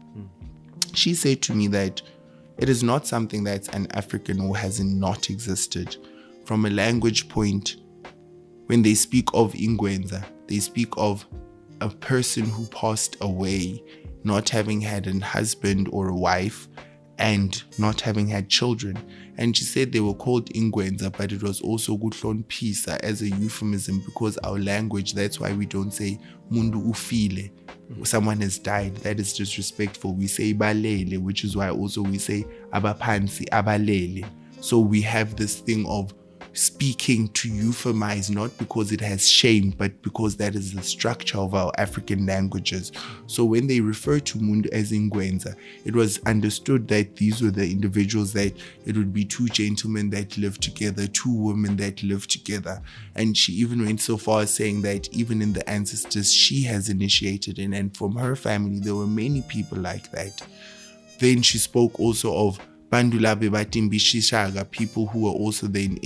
She said to me that it is not something that's un-African or has not existed. From a language point, when they speak of Ingwenza, they speak of a person who passed away, not having had a husband or a wife, and not having had children. And she said they were called Ingwenza, but it was also Kuhloniphisa as a euphemism, because our language, that's why we don't say Mundu ufile. Someone has died. That is disrespectful. We say balele, which is why also we say abapansi, abalele. So we have this thing of speaking to euphemize, not because it has shame, but because that is the structure of our African languages. So when they refer to Mundu as Ingwenza, it was understood that these were the individuals, that it would be two gentlemen that lived together, two women that lived together. And she even went so far as saying that even in the ancestors she has initiated in, and from her family there were many people like that. Then she spoke also of Bandulabe Batimbishishaga, people who were also then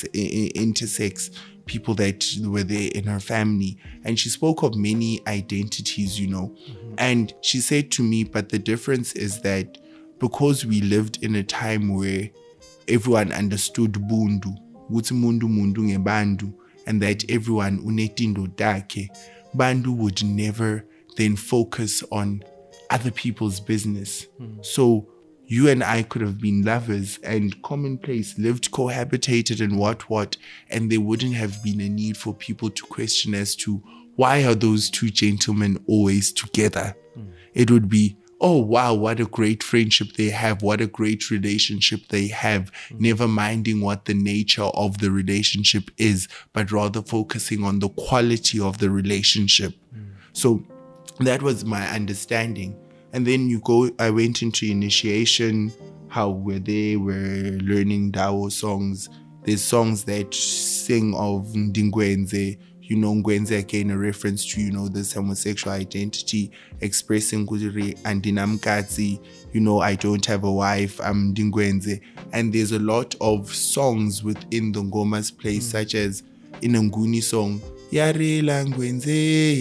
intersex, people that were there in her family. And she spoke of many identities, you know. And she said to me, but the difference is that because we lived in a time where everyone understood Bundu, Wuti Mundu Mundu Ngebandu, and that everyone unetindo dake, Bandu would never then focus on other people's business. So you and I could have been lovers and commonplace, lived, cohabitated and what, and there wouldn't have been a need for people to question as to why are those two gentlemen always together? It would be, oh wow, what a great friendship they have, what a great relationship they have, never minding what the nature of the relationship is, but rather focusing on the quality of the relationship. So that was my understanding. And then I went into initiation, how we're there, we're learning Dawo songs. There's songs that sing of Ndingwenze, you know, Ngwenze again, a reference to, you know, this homosexual identity, expressing Kudiri and Dinamkatsi, you know, I don't have a wife, I'm Ndingwenze. And there's a lot of songs within the Ngoma's place, such as in a Nguni song, Yare langwenze,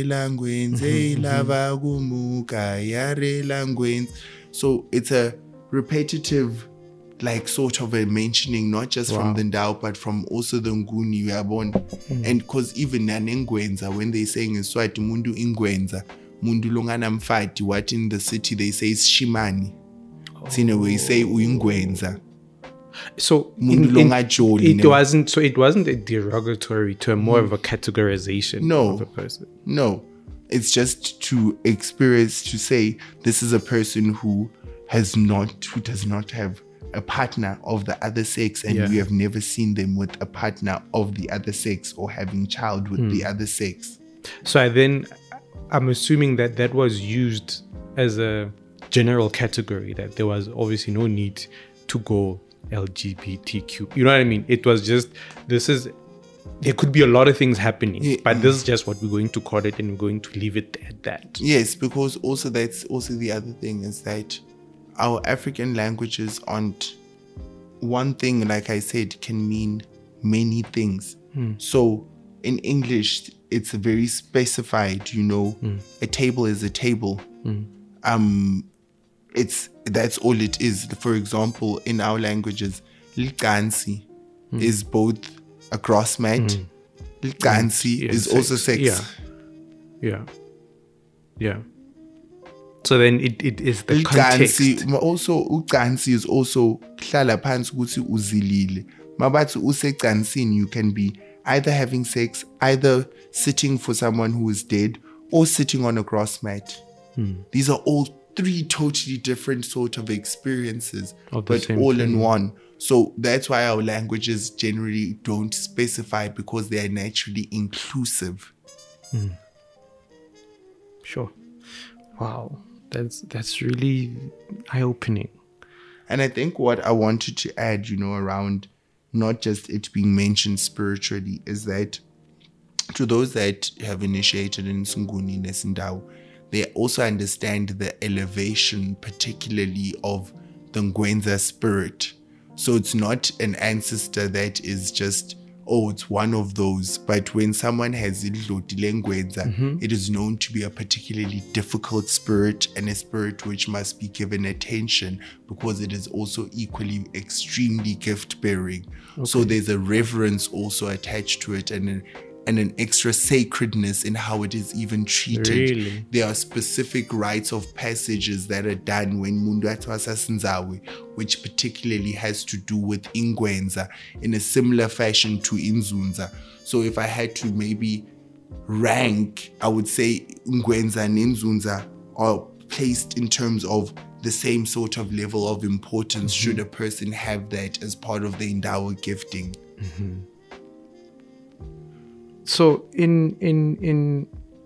lava gumuka, yare langwenze. So it's a repetitive, like sort of a mentioning, not just from the Ndao, but from also the Nguni, Yabon. And because even Nanengwenza, when they saying in Swati, Mundu Ingwenza, Mundu Longana Mfati, what in the city they say is Shimani. In a way, say Uingwenza. So it wasn't a derogatory term, more of a categorization of a person. No, it's just to experience, to say this is a person who does not have a partner of the other sex, and we have never seen them with a partner of the other sex or having child with the other sex. So I'm assuming that was used as a general category, that there was obviously no need to go LGBTQ. You know what I mean? It was just, there could be a lot of things happening, but this is just what we're going to call it, and we're going to leave it at that. Yes, because also that's also the other thing, is that our African languages aren't, one thing, like I said, can mean many things. So in English, it's very specified, you know, a table is a table. That's all it is. For example, in our languages, Likansi is both a grass mat. Likansi is also sex. Yeah. So then it is the context. Also, ukansi is also hlala phansi ukuthi uzilile. Mabathi usecansini, you can be either having sex, either sitting for someone who is dead, or sitting on a grass mat. These are all 3 totally different sort of experiences, Of the but same all thing. in one. So that's why our languages generally don't specify, because they are naturally inclusive. Sure. Wow. That's really eye-opening. And I think what I wanted to add, around not just it being mentioned spiritually, is that to those that have initiated in Sunguni Nesindao, they also understand the elevation, particularly of the Ngwenza spirit. So it's not an ancestor that is just, it's one of those. But when someone has Idlotile Ngwenza, it is known to be a particularly difficult spirit, and a spirit which must be given attention, because it is also equally extremely gift-bearing. So there's a reverence also attached to it, and an extra sacredness in how it is even treated. Really? There are specific rites of passages that are done when Mundu Atwasa Sinzawe, which particularly has to do with Ingwenza, in a similar fashion to Inzunza. So if I had to maybe rank, I would say Ingwenza and Inzunza are placed in terms of the same sort of level of importance, should a person have that as part of the Ndawo gifting. So in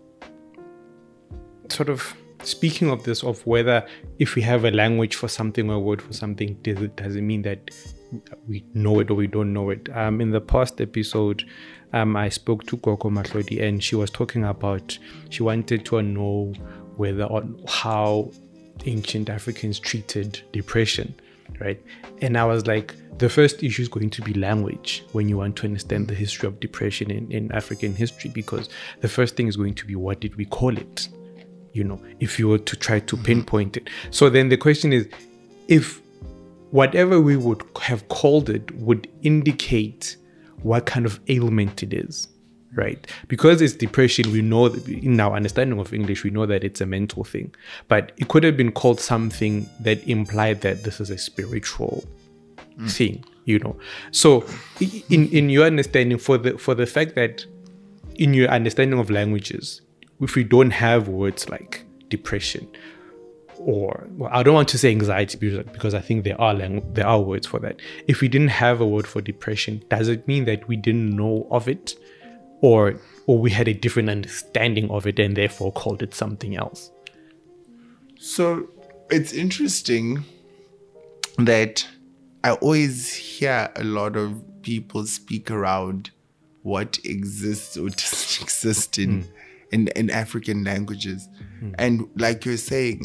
sort of speaking of this, of whether if we have a language for something or a word for something, does it mean that we know it or we don't know it? In the past episode, I spoke to Koko Mahlodi, and she was talking about, she wanted to know whether or how ancient Africans treated depression, right? And I was like, the first issue is going to be language when you want to understand the history of depression in African history, because the first thing is going to be, what did we call it? If you were to try to pinpoint it. So then the question is, if whatever we would have called it would indicate what kind of ailment it is, right? Because it's depression, we know that in our understanding of English, we know that it's a mental thing, but it could have been called something that implied that this is a spiritual thing, So in your understanding, for the fact that in your understanding of languages, if we don't have words like depression, or, well, I don't want to say anxiety, because I think there are words for that. If we didn't have a word for depression, does it mean that we didn't know of it, or we had a different understanding of it and therefore called it something else? So it's interesting that I always hear a lot of people speak around what exists or doesn't exist in African languages. And like you're saying,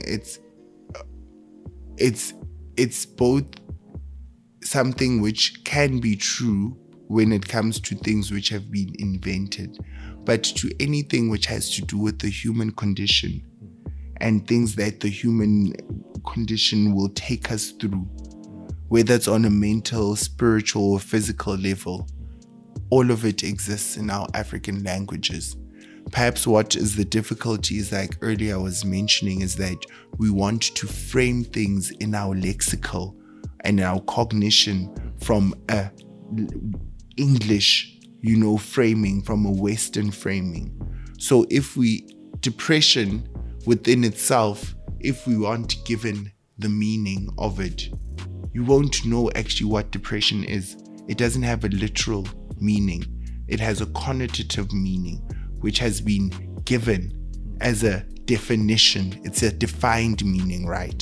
it's both something which can be true when it comes to things which have been invented, but to anything which has to do with the human condition and things that the human condition will take us through, whether it's on a mental, spiritual, or physical level, all of it exists in our African languages. Perhaps what is the difficulty is, like earlier I was mentioning, is that we want to frame things in our lexical and our cognition from a English, framing, from a Western framing. So depression within itself, if we aren't given the meaning of it, you won't know actually what depression is. It doesn't have a literal meaning. It has a connotative meaning, which has been given as a definition. It's a defined meaning, right?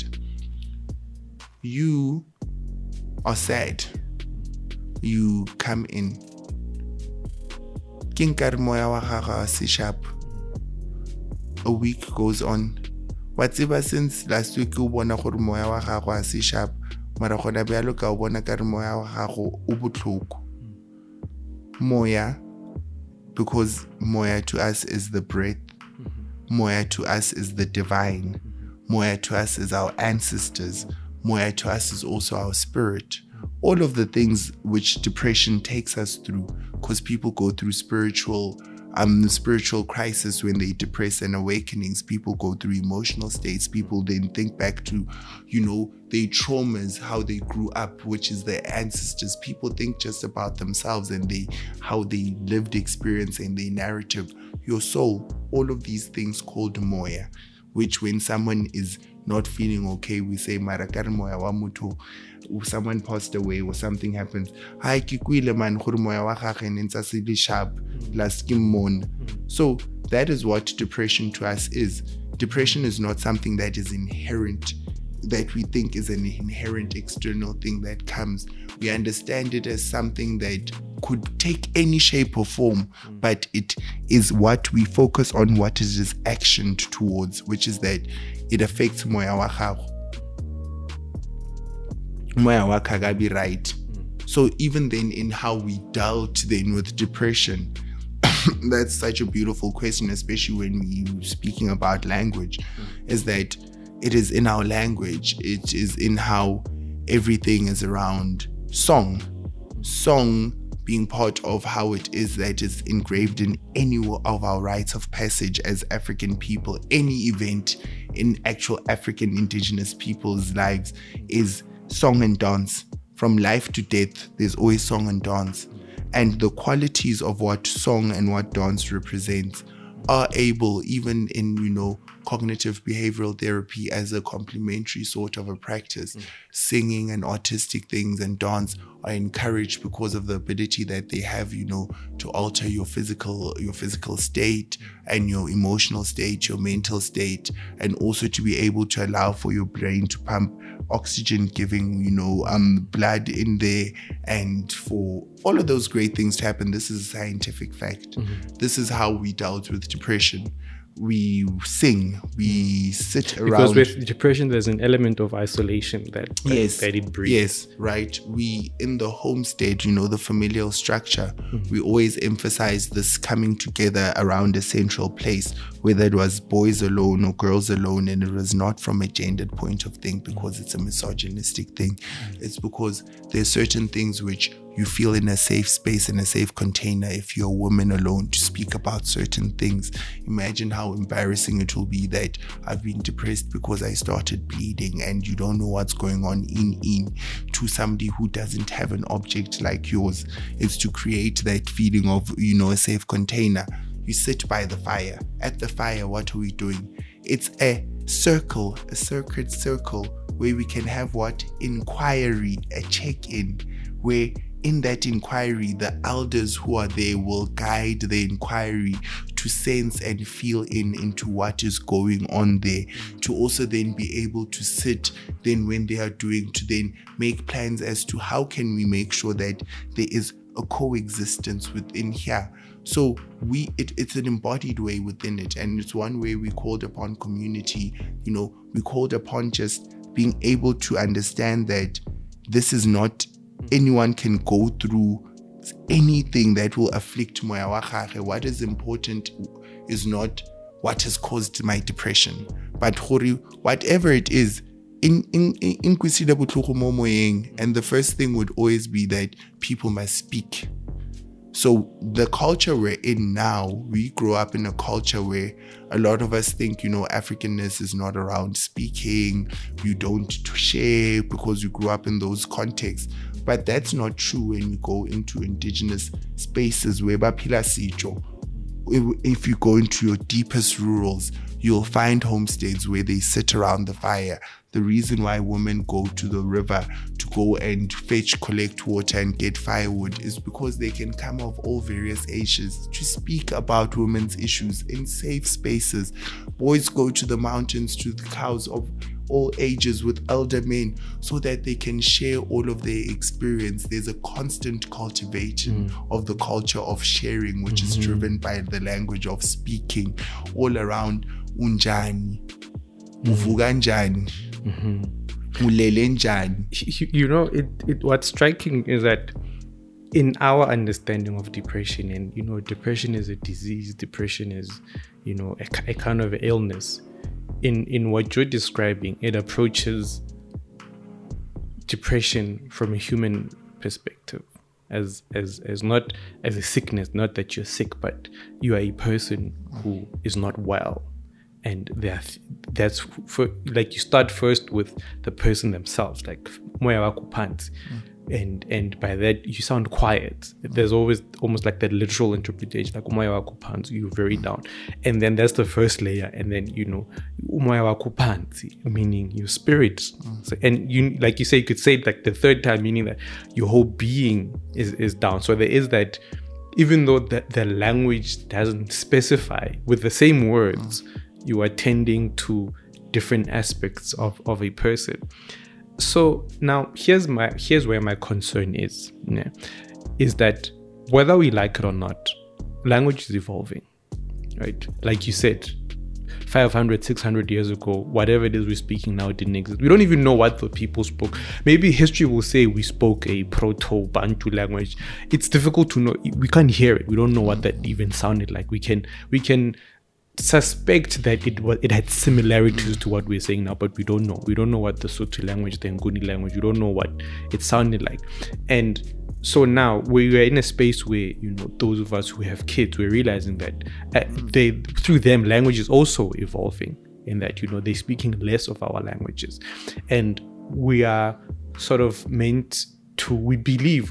You are sad. You come in. A week goes on. What's ever since last week you bona gore moya wa gago a se sharp, mara gona bjalo ka o bona ka re moya wa gago o botlhoko. Moya, because moya to us is the breath. Moya to us is the divine. Moya to us is our ancestors. Moya to us is also our spirit. All of the things which depression takes us through, because people go through spiritual crisis when they depress, and awakenings. People go through emotional states. People then think back to, their traumas, how they grew up, which is their ancestors. People think just about themselves and how they lived experience and their narrative. Your soul, all of these things called moya, which when someone is not feeling okay, we say marakare moya wa motho, someone passed away or something happens, hai ke kwile man gore moya wa gagwe ne ntse se le sharp last ke mmone. So that is what depression to us is. Depression is not something that is inherent, that we think is an inherent external thing that comes. We understand it as something that could take any shape or form, but it is what we focus on, what it is actioned towards, which is that it affects moya wa gago. Moya wa kagabi, right? So even then, in how we dealt then with depression, that's such a beautiful question, especially when we're speaking about language, is that it is in our language, it is in how everything is around song being part of how it is that is engraved in any of our rites of passage as African people. Any event in actual African indigenous people's lives is song and dance. From life to death, there's always song and dance. And the qualities of what song and what dance represents are able, even in, cognitive behavioral therapy as a complementary sort of a practice. Singing and artistic things and dance are encouraged because of the ability that they have, to alter your physical state and your emotional state, your mental state, and also to be able to allow for your brain to pump oxygen, giving, blood in there, and for all of those great things to happen. This is a scientific fact. This is how we dealt with depression. We sing, we sit around. Because with depression, there's an element of isolation that it breeds. Yes, right. We, in the homestead, the familial structure, we always emphasize this coming together around a central place, whether it was boys alone or girls alone, and it was not from a gendered point of thing because it's a misogynistic thing. It's because there's certain things which you feel in a safe space, in a safe container, if you're a woman alone, to speak about certain things. Imagine how embarrassing it will be that I've been depressed because I started bleeding and you don't know what's going on to somebody who doesn't have an object like yours. It's to create that feeling of, a safe container. You sit by the fire. At the fire, what are we doing? It's a circle, a sacred circle, where we can have what? Inquiry, a check-in, where in that inquiry, the elders who are there will guide the inquiry to sense and feel into what is going on there, to also then be able to sit then when they are doing, to then make plans as to how can we make sure that there is a coexistence within here. So it's an embodied way within it, and it's one way we called upon community, we called upon just being able to understand that this is not anyone can go through anything that will afflict moya wa gagwe. What is important is not what has caused my depression, but whatever it is, and the first thing would always be that people must speak. So the culture we're in now, we grow up in a culture where a lot of us think, Africanness is not around speaking. You don't share because you grew up in those contexts. But that's not true when you go into indigenous spaces where bapila sicho. If you go into your deepest rurals, you'll find homesteads where they sit around the fire. The reason why women go to the river to go and collect water and get firewood is because they can come of all various ages to speak about women's issues in safe spaces. Boys go to the mountains to the cows of all ages with elder men so that they can share all of their experience. There's a constant cultivation of the culture of sharing, which is driven by the language of speaking all around. Unjani, uvuka njani, ulele njani. What's striking is that in our understanding of depression, and depression is a disease, depression is a kind of illness. In what you're describing, it approaches depression from a human perspective, as not as a sickness, not that you're sick, but you are a person who is not well. And that's for, like, you start first with the person themselves, like moya wako phansi. and by that you sound quiet. There's always almost like that literal interpretation, like umoya wakho phansi, you're very down, and then that's the first layer, and then umoya wakho phansi, meaning your spirit. So, and you, like you say, you could say it like the third time, meaning that your whole being is down. So there is that, even though the language doesn't specify with the same words, you are tending to different aspects of a person. So now here's where my concern is that whether we like it or not, language is evolving, right? Like you said, 500, 600 years ago, whatever it is we're speaking now didn't exist. We don't even know what the people spoke. Maybe history will say we spoke a Proto-Bantu language. It's difficult to know. We can't hear it. We don't know what that even sounded like. We can suspect that it had similarities to what we're saying now, but we don't know. We don't know what the Sotho language, the Nguni language, we don't know what it sounded like. And so now we are in a space where, those of us who have kids, we're realizing that through them, language is also evolving, in that, they're speaking less of our languages. And we are sort of meant to, we believe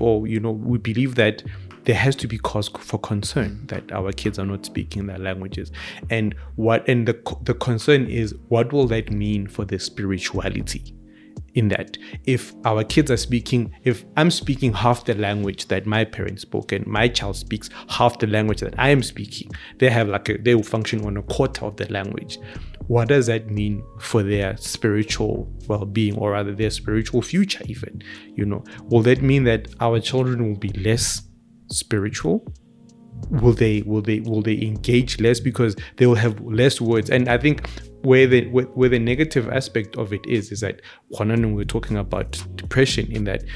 that there has to be cause for concern that our kids are not speaking their languages. And the concern is, what will that mean for their spirituality? In that, if our kids are speaking, if I'm speaking half the language that my parents spoke, and my child speaks half the language that I am speaking, they will function on a quarter of the language. What does that mean for their spiritual well-being, or rather their spiritual future even? Will that mean that our children will be less spiritual? Will they engage less because they will have less words? And I think where the negative aspect of it is that when we're talking about depression, in that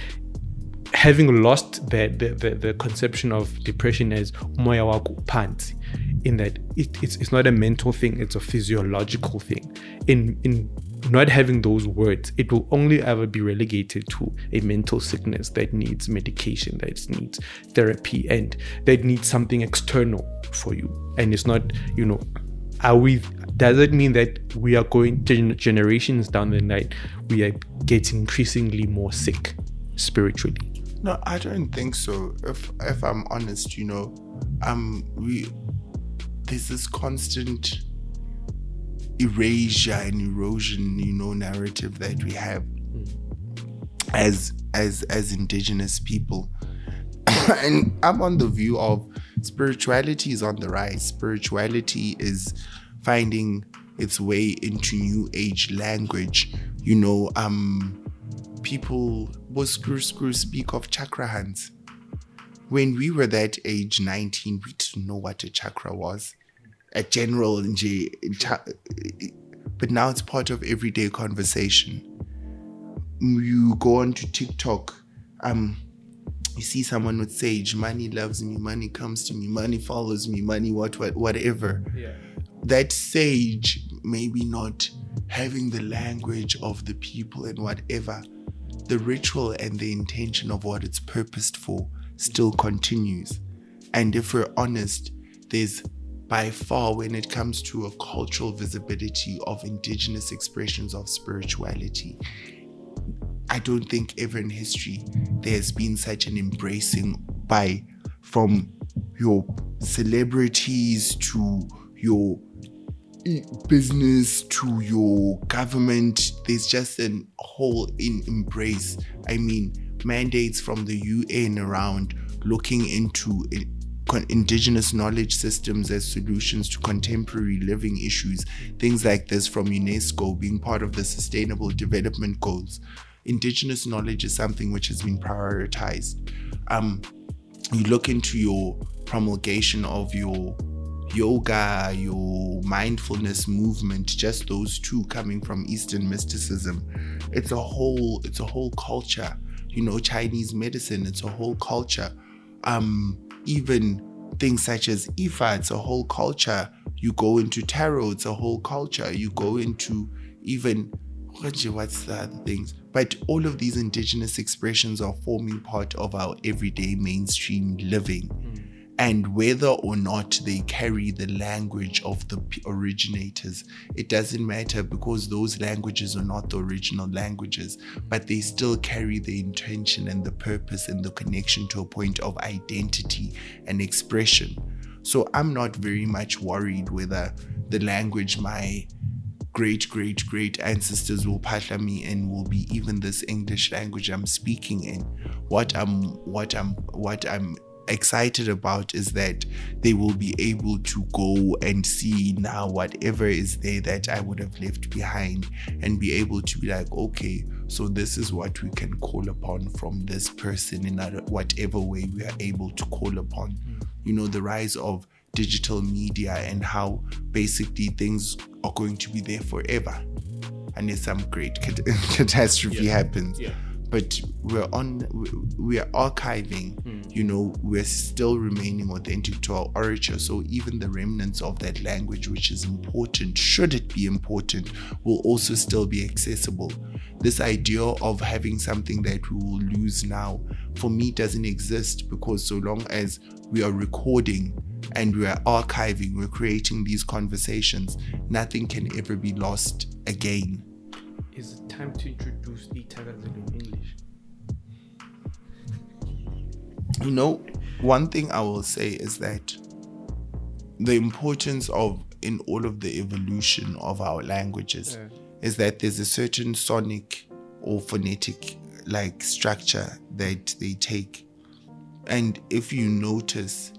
having lost the conception of depression as umoya wakho phansi, in that it's not a mental thing, it's a physiological thing. In not having those words, it will only ever be relegated to a mental sickness that needs medication, that needs therapy, and that needs something external for you. And it's not, does it mean that we are going generations down the line, we are getting increasingly more sick spiritually? No, I don't think so. If I'm honest, there's this constant erasure and erosion, narrative that we have as indigenous people. And I'm on the view of spirituality is on the rise. Spirituality is finding its way into new age language. People will screw speak of chakra hands. When we were that age, 19, we didn't know what a chakra was. A general, but now it's part of everyday conversation. You go onto TikTok, you see someone with sage, money loves me, money comes to me, money follows me, money whatever. Yeah. That sage, maybe not having the language of the people and whatever, the ritual and the intention of what it's purposed for still continues. And if we're honest, there's by far, when it comes to a cultural visibility of indigenous expressions of spirituality, I don't think ever in history there has been such an embracing from your celebrities to your business to your government. There's just a whole embrace. I mean, mandates from the UN around looking into indigenous knowledge systems as solutions to contemporary living issues, things like this, from UNESCO being part of the Sustainable Development Goals. Indigenous knowledge is something which has been prioritized. You look into your promulgation of your yoga, your mindfulness movement, just those two coming from Eastern mysticism. It's a whole culture. Chinese medicine, it's a whole culture. Even things such as Ifa, it's a whole culture. You go into tarot, it's a whole culture. You go into even, what's the other things? But all of these indigenous expressions are forming part of our everyday mainstream living. And whether or not they carry the language of the originators, it doesn't matter, because those languages are not the original languages, but they still carry the intention and the purpose and the connection to a point of identity and expression. So I'm not very much worried whether the language my great ancestors will patla me in will be even this English language I'm speaking in. What I'm excited about is that they will be able to go and see now whatever is there that I would have left behind, and be able to be like, okay, so this is what we can call upon from this person in whatever way we are able to call upon. You know, the rise of digital media and how basically things are going to be there forever unless some great catastrophe happens. But we're archiving, you know, we're still remaining authentic to our origin. So even the remnants of that language, which is important, should it be important, will also still be accessible. This idea of having something that we will lose now, for me, doesn't exist, because so long as we are recording and we are archiving, we're creating these conversations, nothing can ever be lost again. Is it time to introduce iThakazelo in English? You know, one thing I will say is that the importance of, in all of the evolution of our languages, is that there's a certain sonic or phonetic like structure that they take. And if you notice,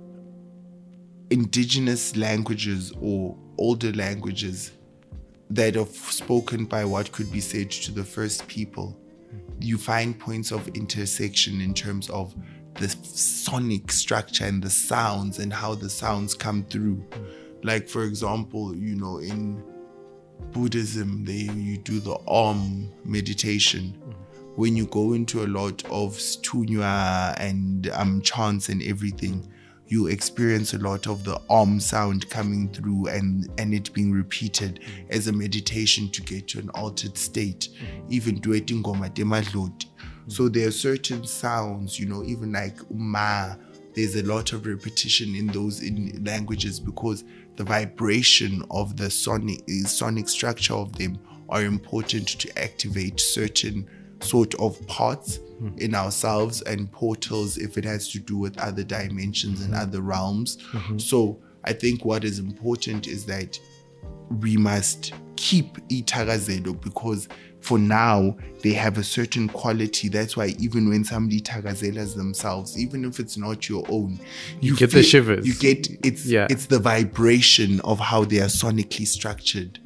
indigenous languages or older languages that are spoken by what could be said to the first people, you find points of intersection in terms of the sonic structure and the sounds and how the sounds come through. Like, for example, you know, in Buddhism, you do the Om meditation. When you go into a lot of stunya and chants and everything, you experience a lot of the Om sound coming through and it being repeated as a meditation to get to an altered state. Even dueting ngoma temadloti. So there are certain sounds, you know, even like ma, there's a lot of repetition in those in languages, because the vibration of the sonic structure of them are important to activate certain sort of parts in ourselves and portals if it has to do with other dimensions and other realms. So I think what is important is that we must keep iThakazelo, because for now they have a certain quality. That's why even when somebody thakazelas themselves, even if it's not your own, you get the shivers. You get it's the vibration of how they are sonically structured.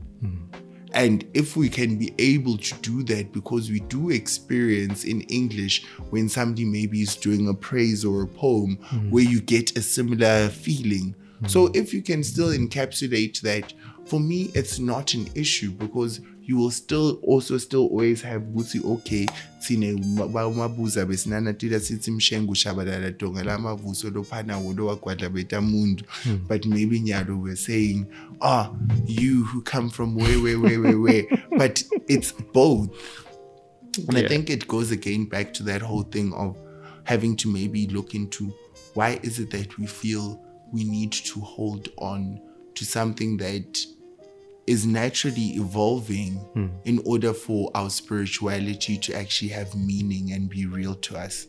And if we can be able to do that, because we do experience in English when somebody maybe is doing a praise or a poem where you get a similar feeling. So if you can still encapsulate that, for me, it's not an issue, because you will still always have Busi, okay, sine mabuza besinana tida sithi mshengu shabadala tonga la mavuso lophana wulo wakwadla beta mundu. But maybe nyalo we're saying, you who come from where. But it's both. And I think it goes again back to that whole thing of having to maybe look into, why is it that we feel we need to hold on to something that is naturally evolving in order for our spirituality to actually have meaning and be real to us.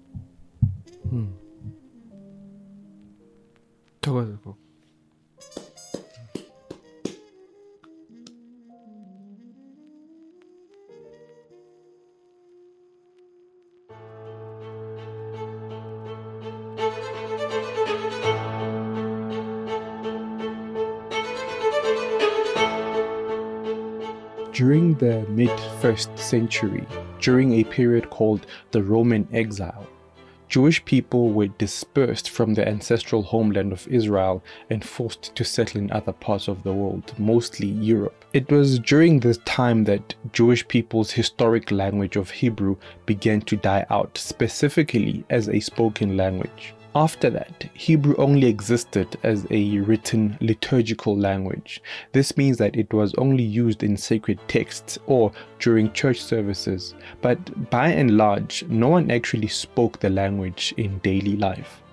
During the mid-1st century, during a period called the Roman exile, Jewish people were dispersed from their ancestral homeland of Israel and forced to settle in other parts of the world, mostly Europe. It was during this time that Jewish people's historic language of Hebrew began to die out, specifically as a spoken language. After that, Hebrew only existed as a written liturgical language. This means that it was only used in sacred texts or during church services, but by and large, no one actually spoke the language in daily life.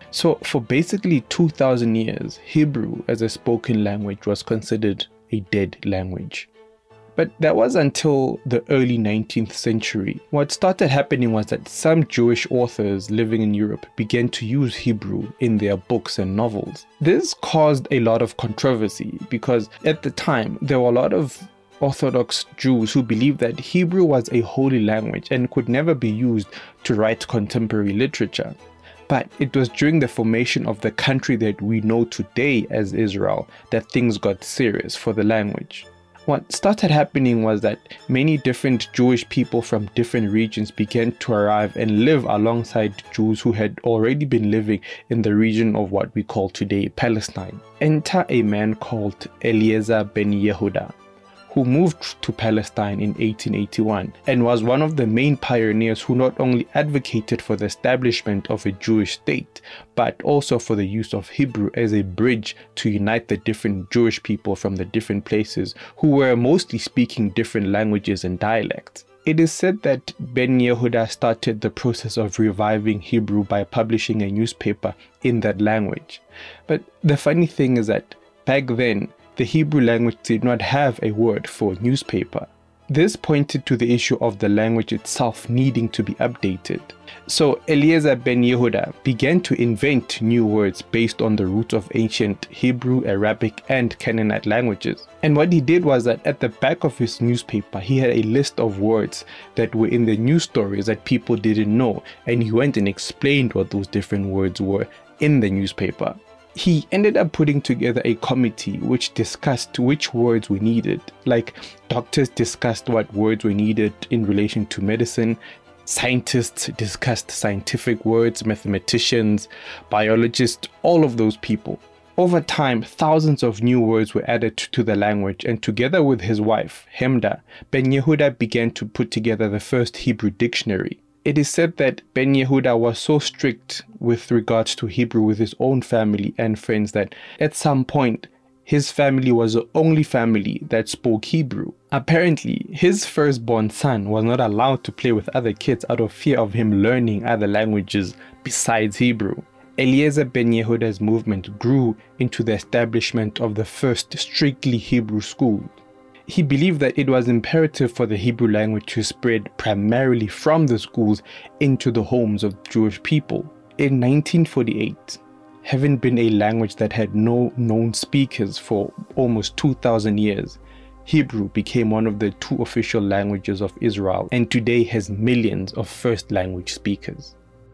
So for basically 2,000 years, Hebrew as a spoken language was considered a dead language. But that was until the early 19th century. What started happening was that some Jewish authors living in Europe began to use Hebrew in their books and novels. This caused a lot of controversy because at the time there were a lot of Orthodox Jews who believed that Hebrew was a holy language and could never be used to write contemporary literature. But it was during the formation of the country that we know today as Israel that things got serious for the language. What started happening was that many different Jewish people from different regions began to arrive and live alongside Jews who had already been living in the region of what we call today Palestine. Enter a man called Eliezer ben Yehuda, who moved to Palestine in 1881 and was one of the main pioneers who not only advocated for the establishment of a Jewish state, but also for the use of Hebrew as a bridge to unite the different Jewish people from the different places who were mostly speaking different languages and dialects. It is said that Ben Yehuda started the process of reviving Hebrew by publishing a newspaper in that language. But the funny thing is that back then, the Hebrew language did not have a word for newspaper. This pointed to the issue of the language itself needing to be updated. So Eliezer ben Yehuda began to invent new words based on the roots of ancient Hebrew, Arabic, and Canaanite languages. And what he did was that at the back of his newspaper, he had a list of words that were in the news stories that people didn't know, and he went and explained what those different words were in the newspaper. He ended up putting together a committee which discussed which words were needed. Like, doctors discussed what words were needed in relation to medicine, scientists discussed scientific words, mathematicians, biologists, all of those people. Over time, thousands of new words were added to the language, and together with his wife, Hemda, Ben Yehuda began to put together the first Hebrew dictionary. It is said that Ben Yehuda was so strict with regards to Hebrew with his own family and friends that at some point his family was the only family that spoke Hebrew. Apparently, his firstborn son was not allowed to play with other kids out of fear of him learning other languages besides Hebrew. Eliezer ben Yehuda's movement grew into the establishment of the first strictly Hebrew school. He believed that it was imperative for the Hebrew language to spread primarily from the schools into the homes of Jewish people. In 1948, having been a language that had no known speakers for almost 2,000 years, Hebrew became one of the two official languages of Israel and today has millions of first language speakers.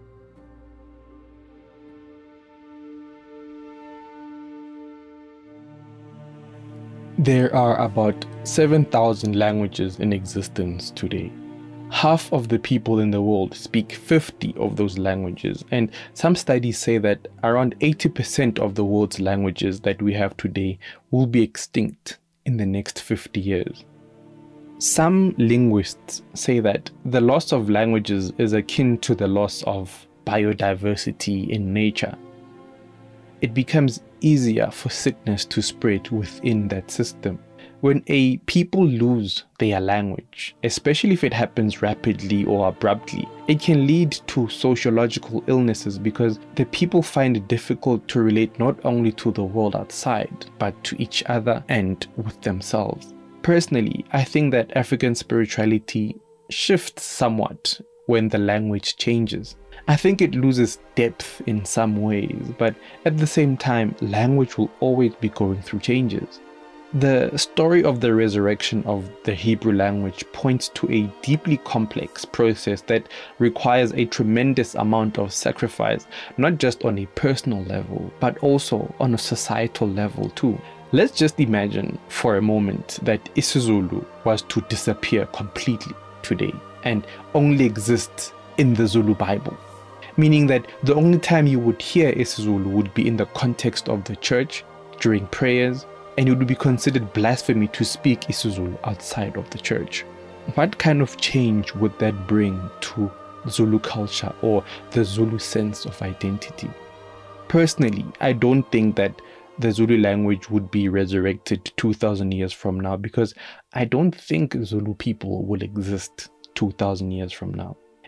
There are about 7,000 languages in existence today. Half of the people in the world speak 50 of those languages, and some studies say that around 80% of the world's languages that we have today will be extinct in the next 50 years. Some linguists say that the loss of languages is akin to the loss of biodiversity in nature. It becomes easier for sickness to spread within that system. When a people lose their language, especially if it happens rapidly or abruptly, it can lead to sociological illnesses because the people find it difficult to relate not only to the world outside, but to each other and with themselves. Personally, I think that African spirituality shifts somewhat when the language changes. I think it loses depth in some ways, but at the same time, language will always be going through changes. The story of the resurrection of the Hebrew language points to a deeply complex process that requires a tremendous amount of sacrifice, not just on a personal level, but also on a societal level too. Let's just imagine for a moment that isiZulu was to disappear completely today and only exist in the Zulu Bible. Meaning that the only time you would hear isiZulu would be in the context of the church, during prayers, and it would be considered blasphemy to speak isiZulu outside of the church. What kind of change would that bring to Zulu culture or the Zulu sense of identity? Personally, I don't think that the Zulu language would be resurrected 2,000 years from now because I don't think Zulu people will exist 2,000 years from now.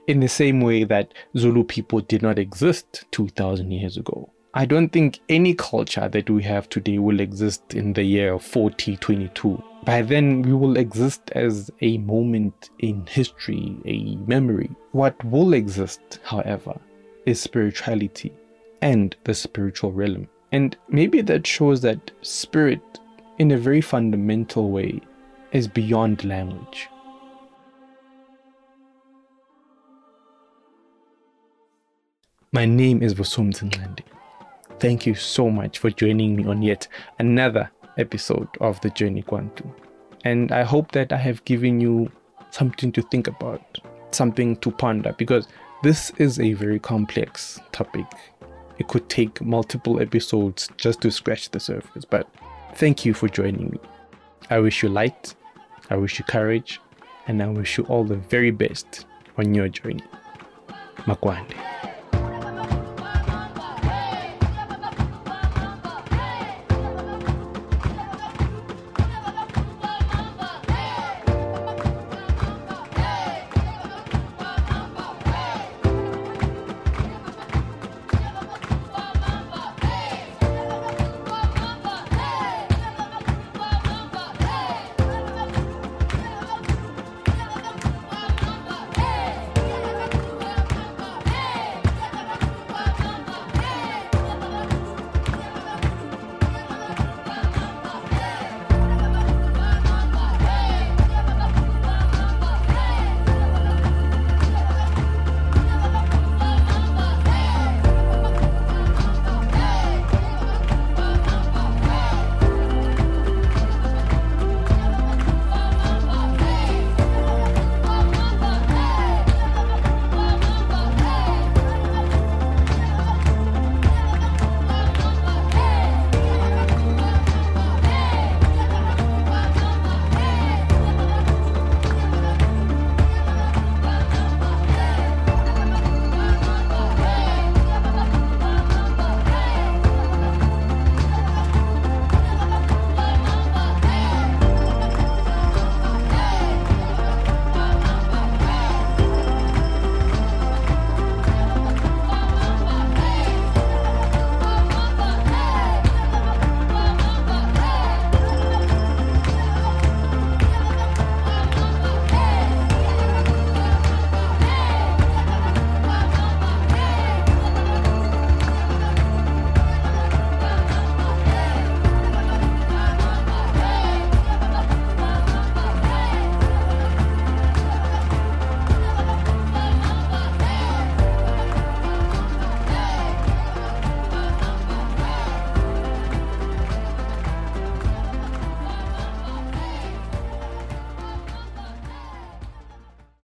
In the same way that Zulu people did not exist 2,000 years ago. I don't think any culture that we have today will exist in the year 4022. By then, we will exist as a moment in history, a memory. What will exist, however, is spirituality and the spiritual realm. And maybe that shows that spirit, in a very fundamental way, is beyond language. My name is Vusomzi Nxande. Thank you so much for joining me on yet another episode of The Journey Kwantu. And I hope that I have given you something to think about, something to ponder, because this is a very complex topic. It could take multiple episodes just to scratch the surface, but thank you for joining me. I wish you light, I wish you courage, and I wish you all the very best on your journey. Makwande.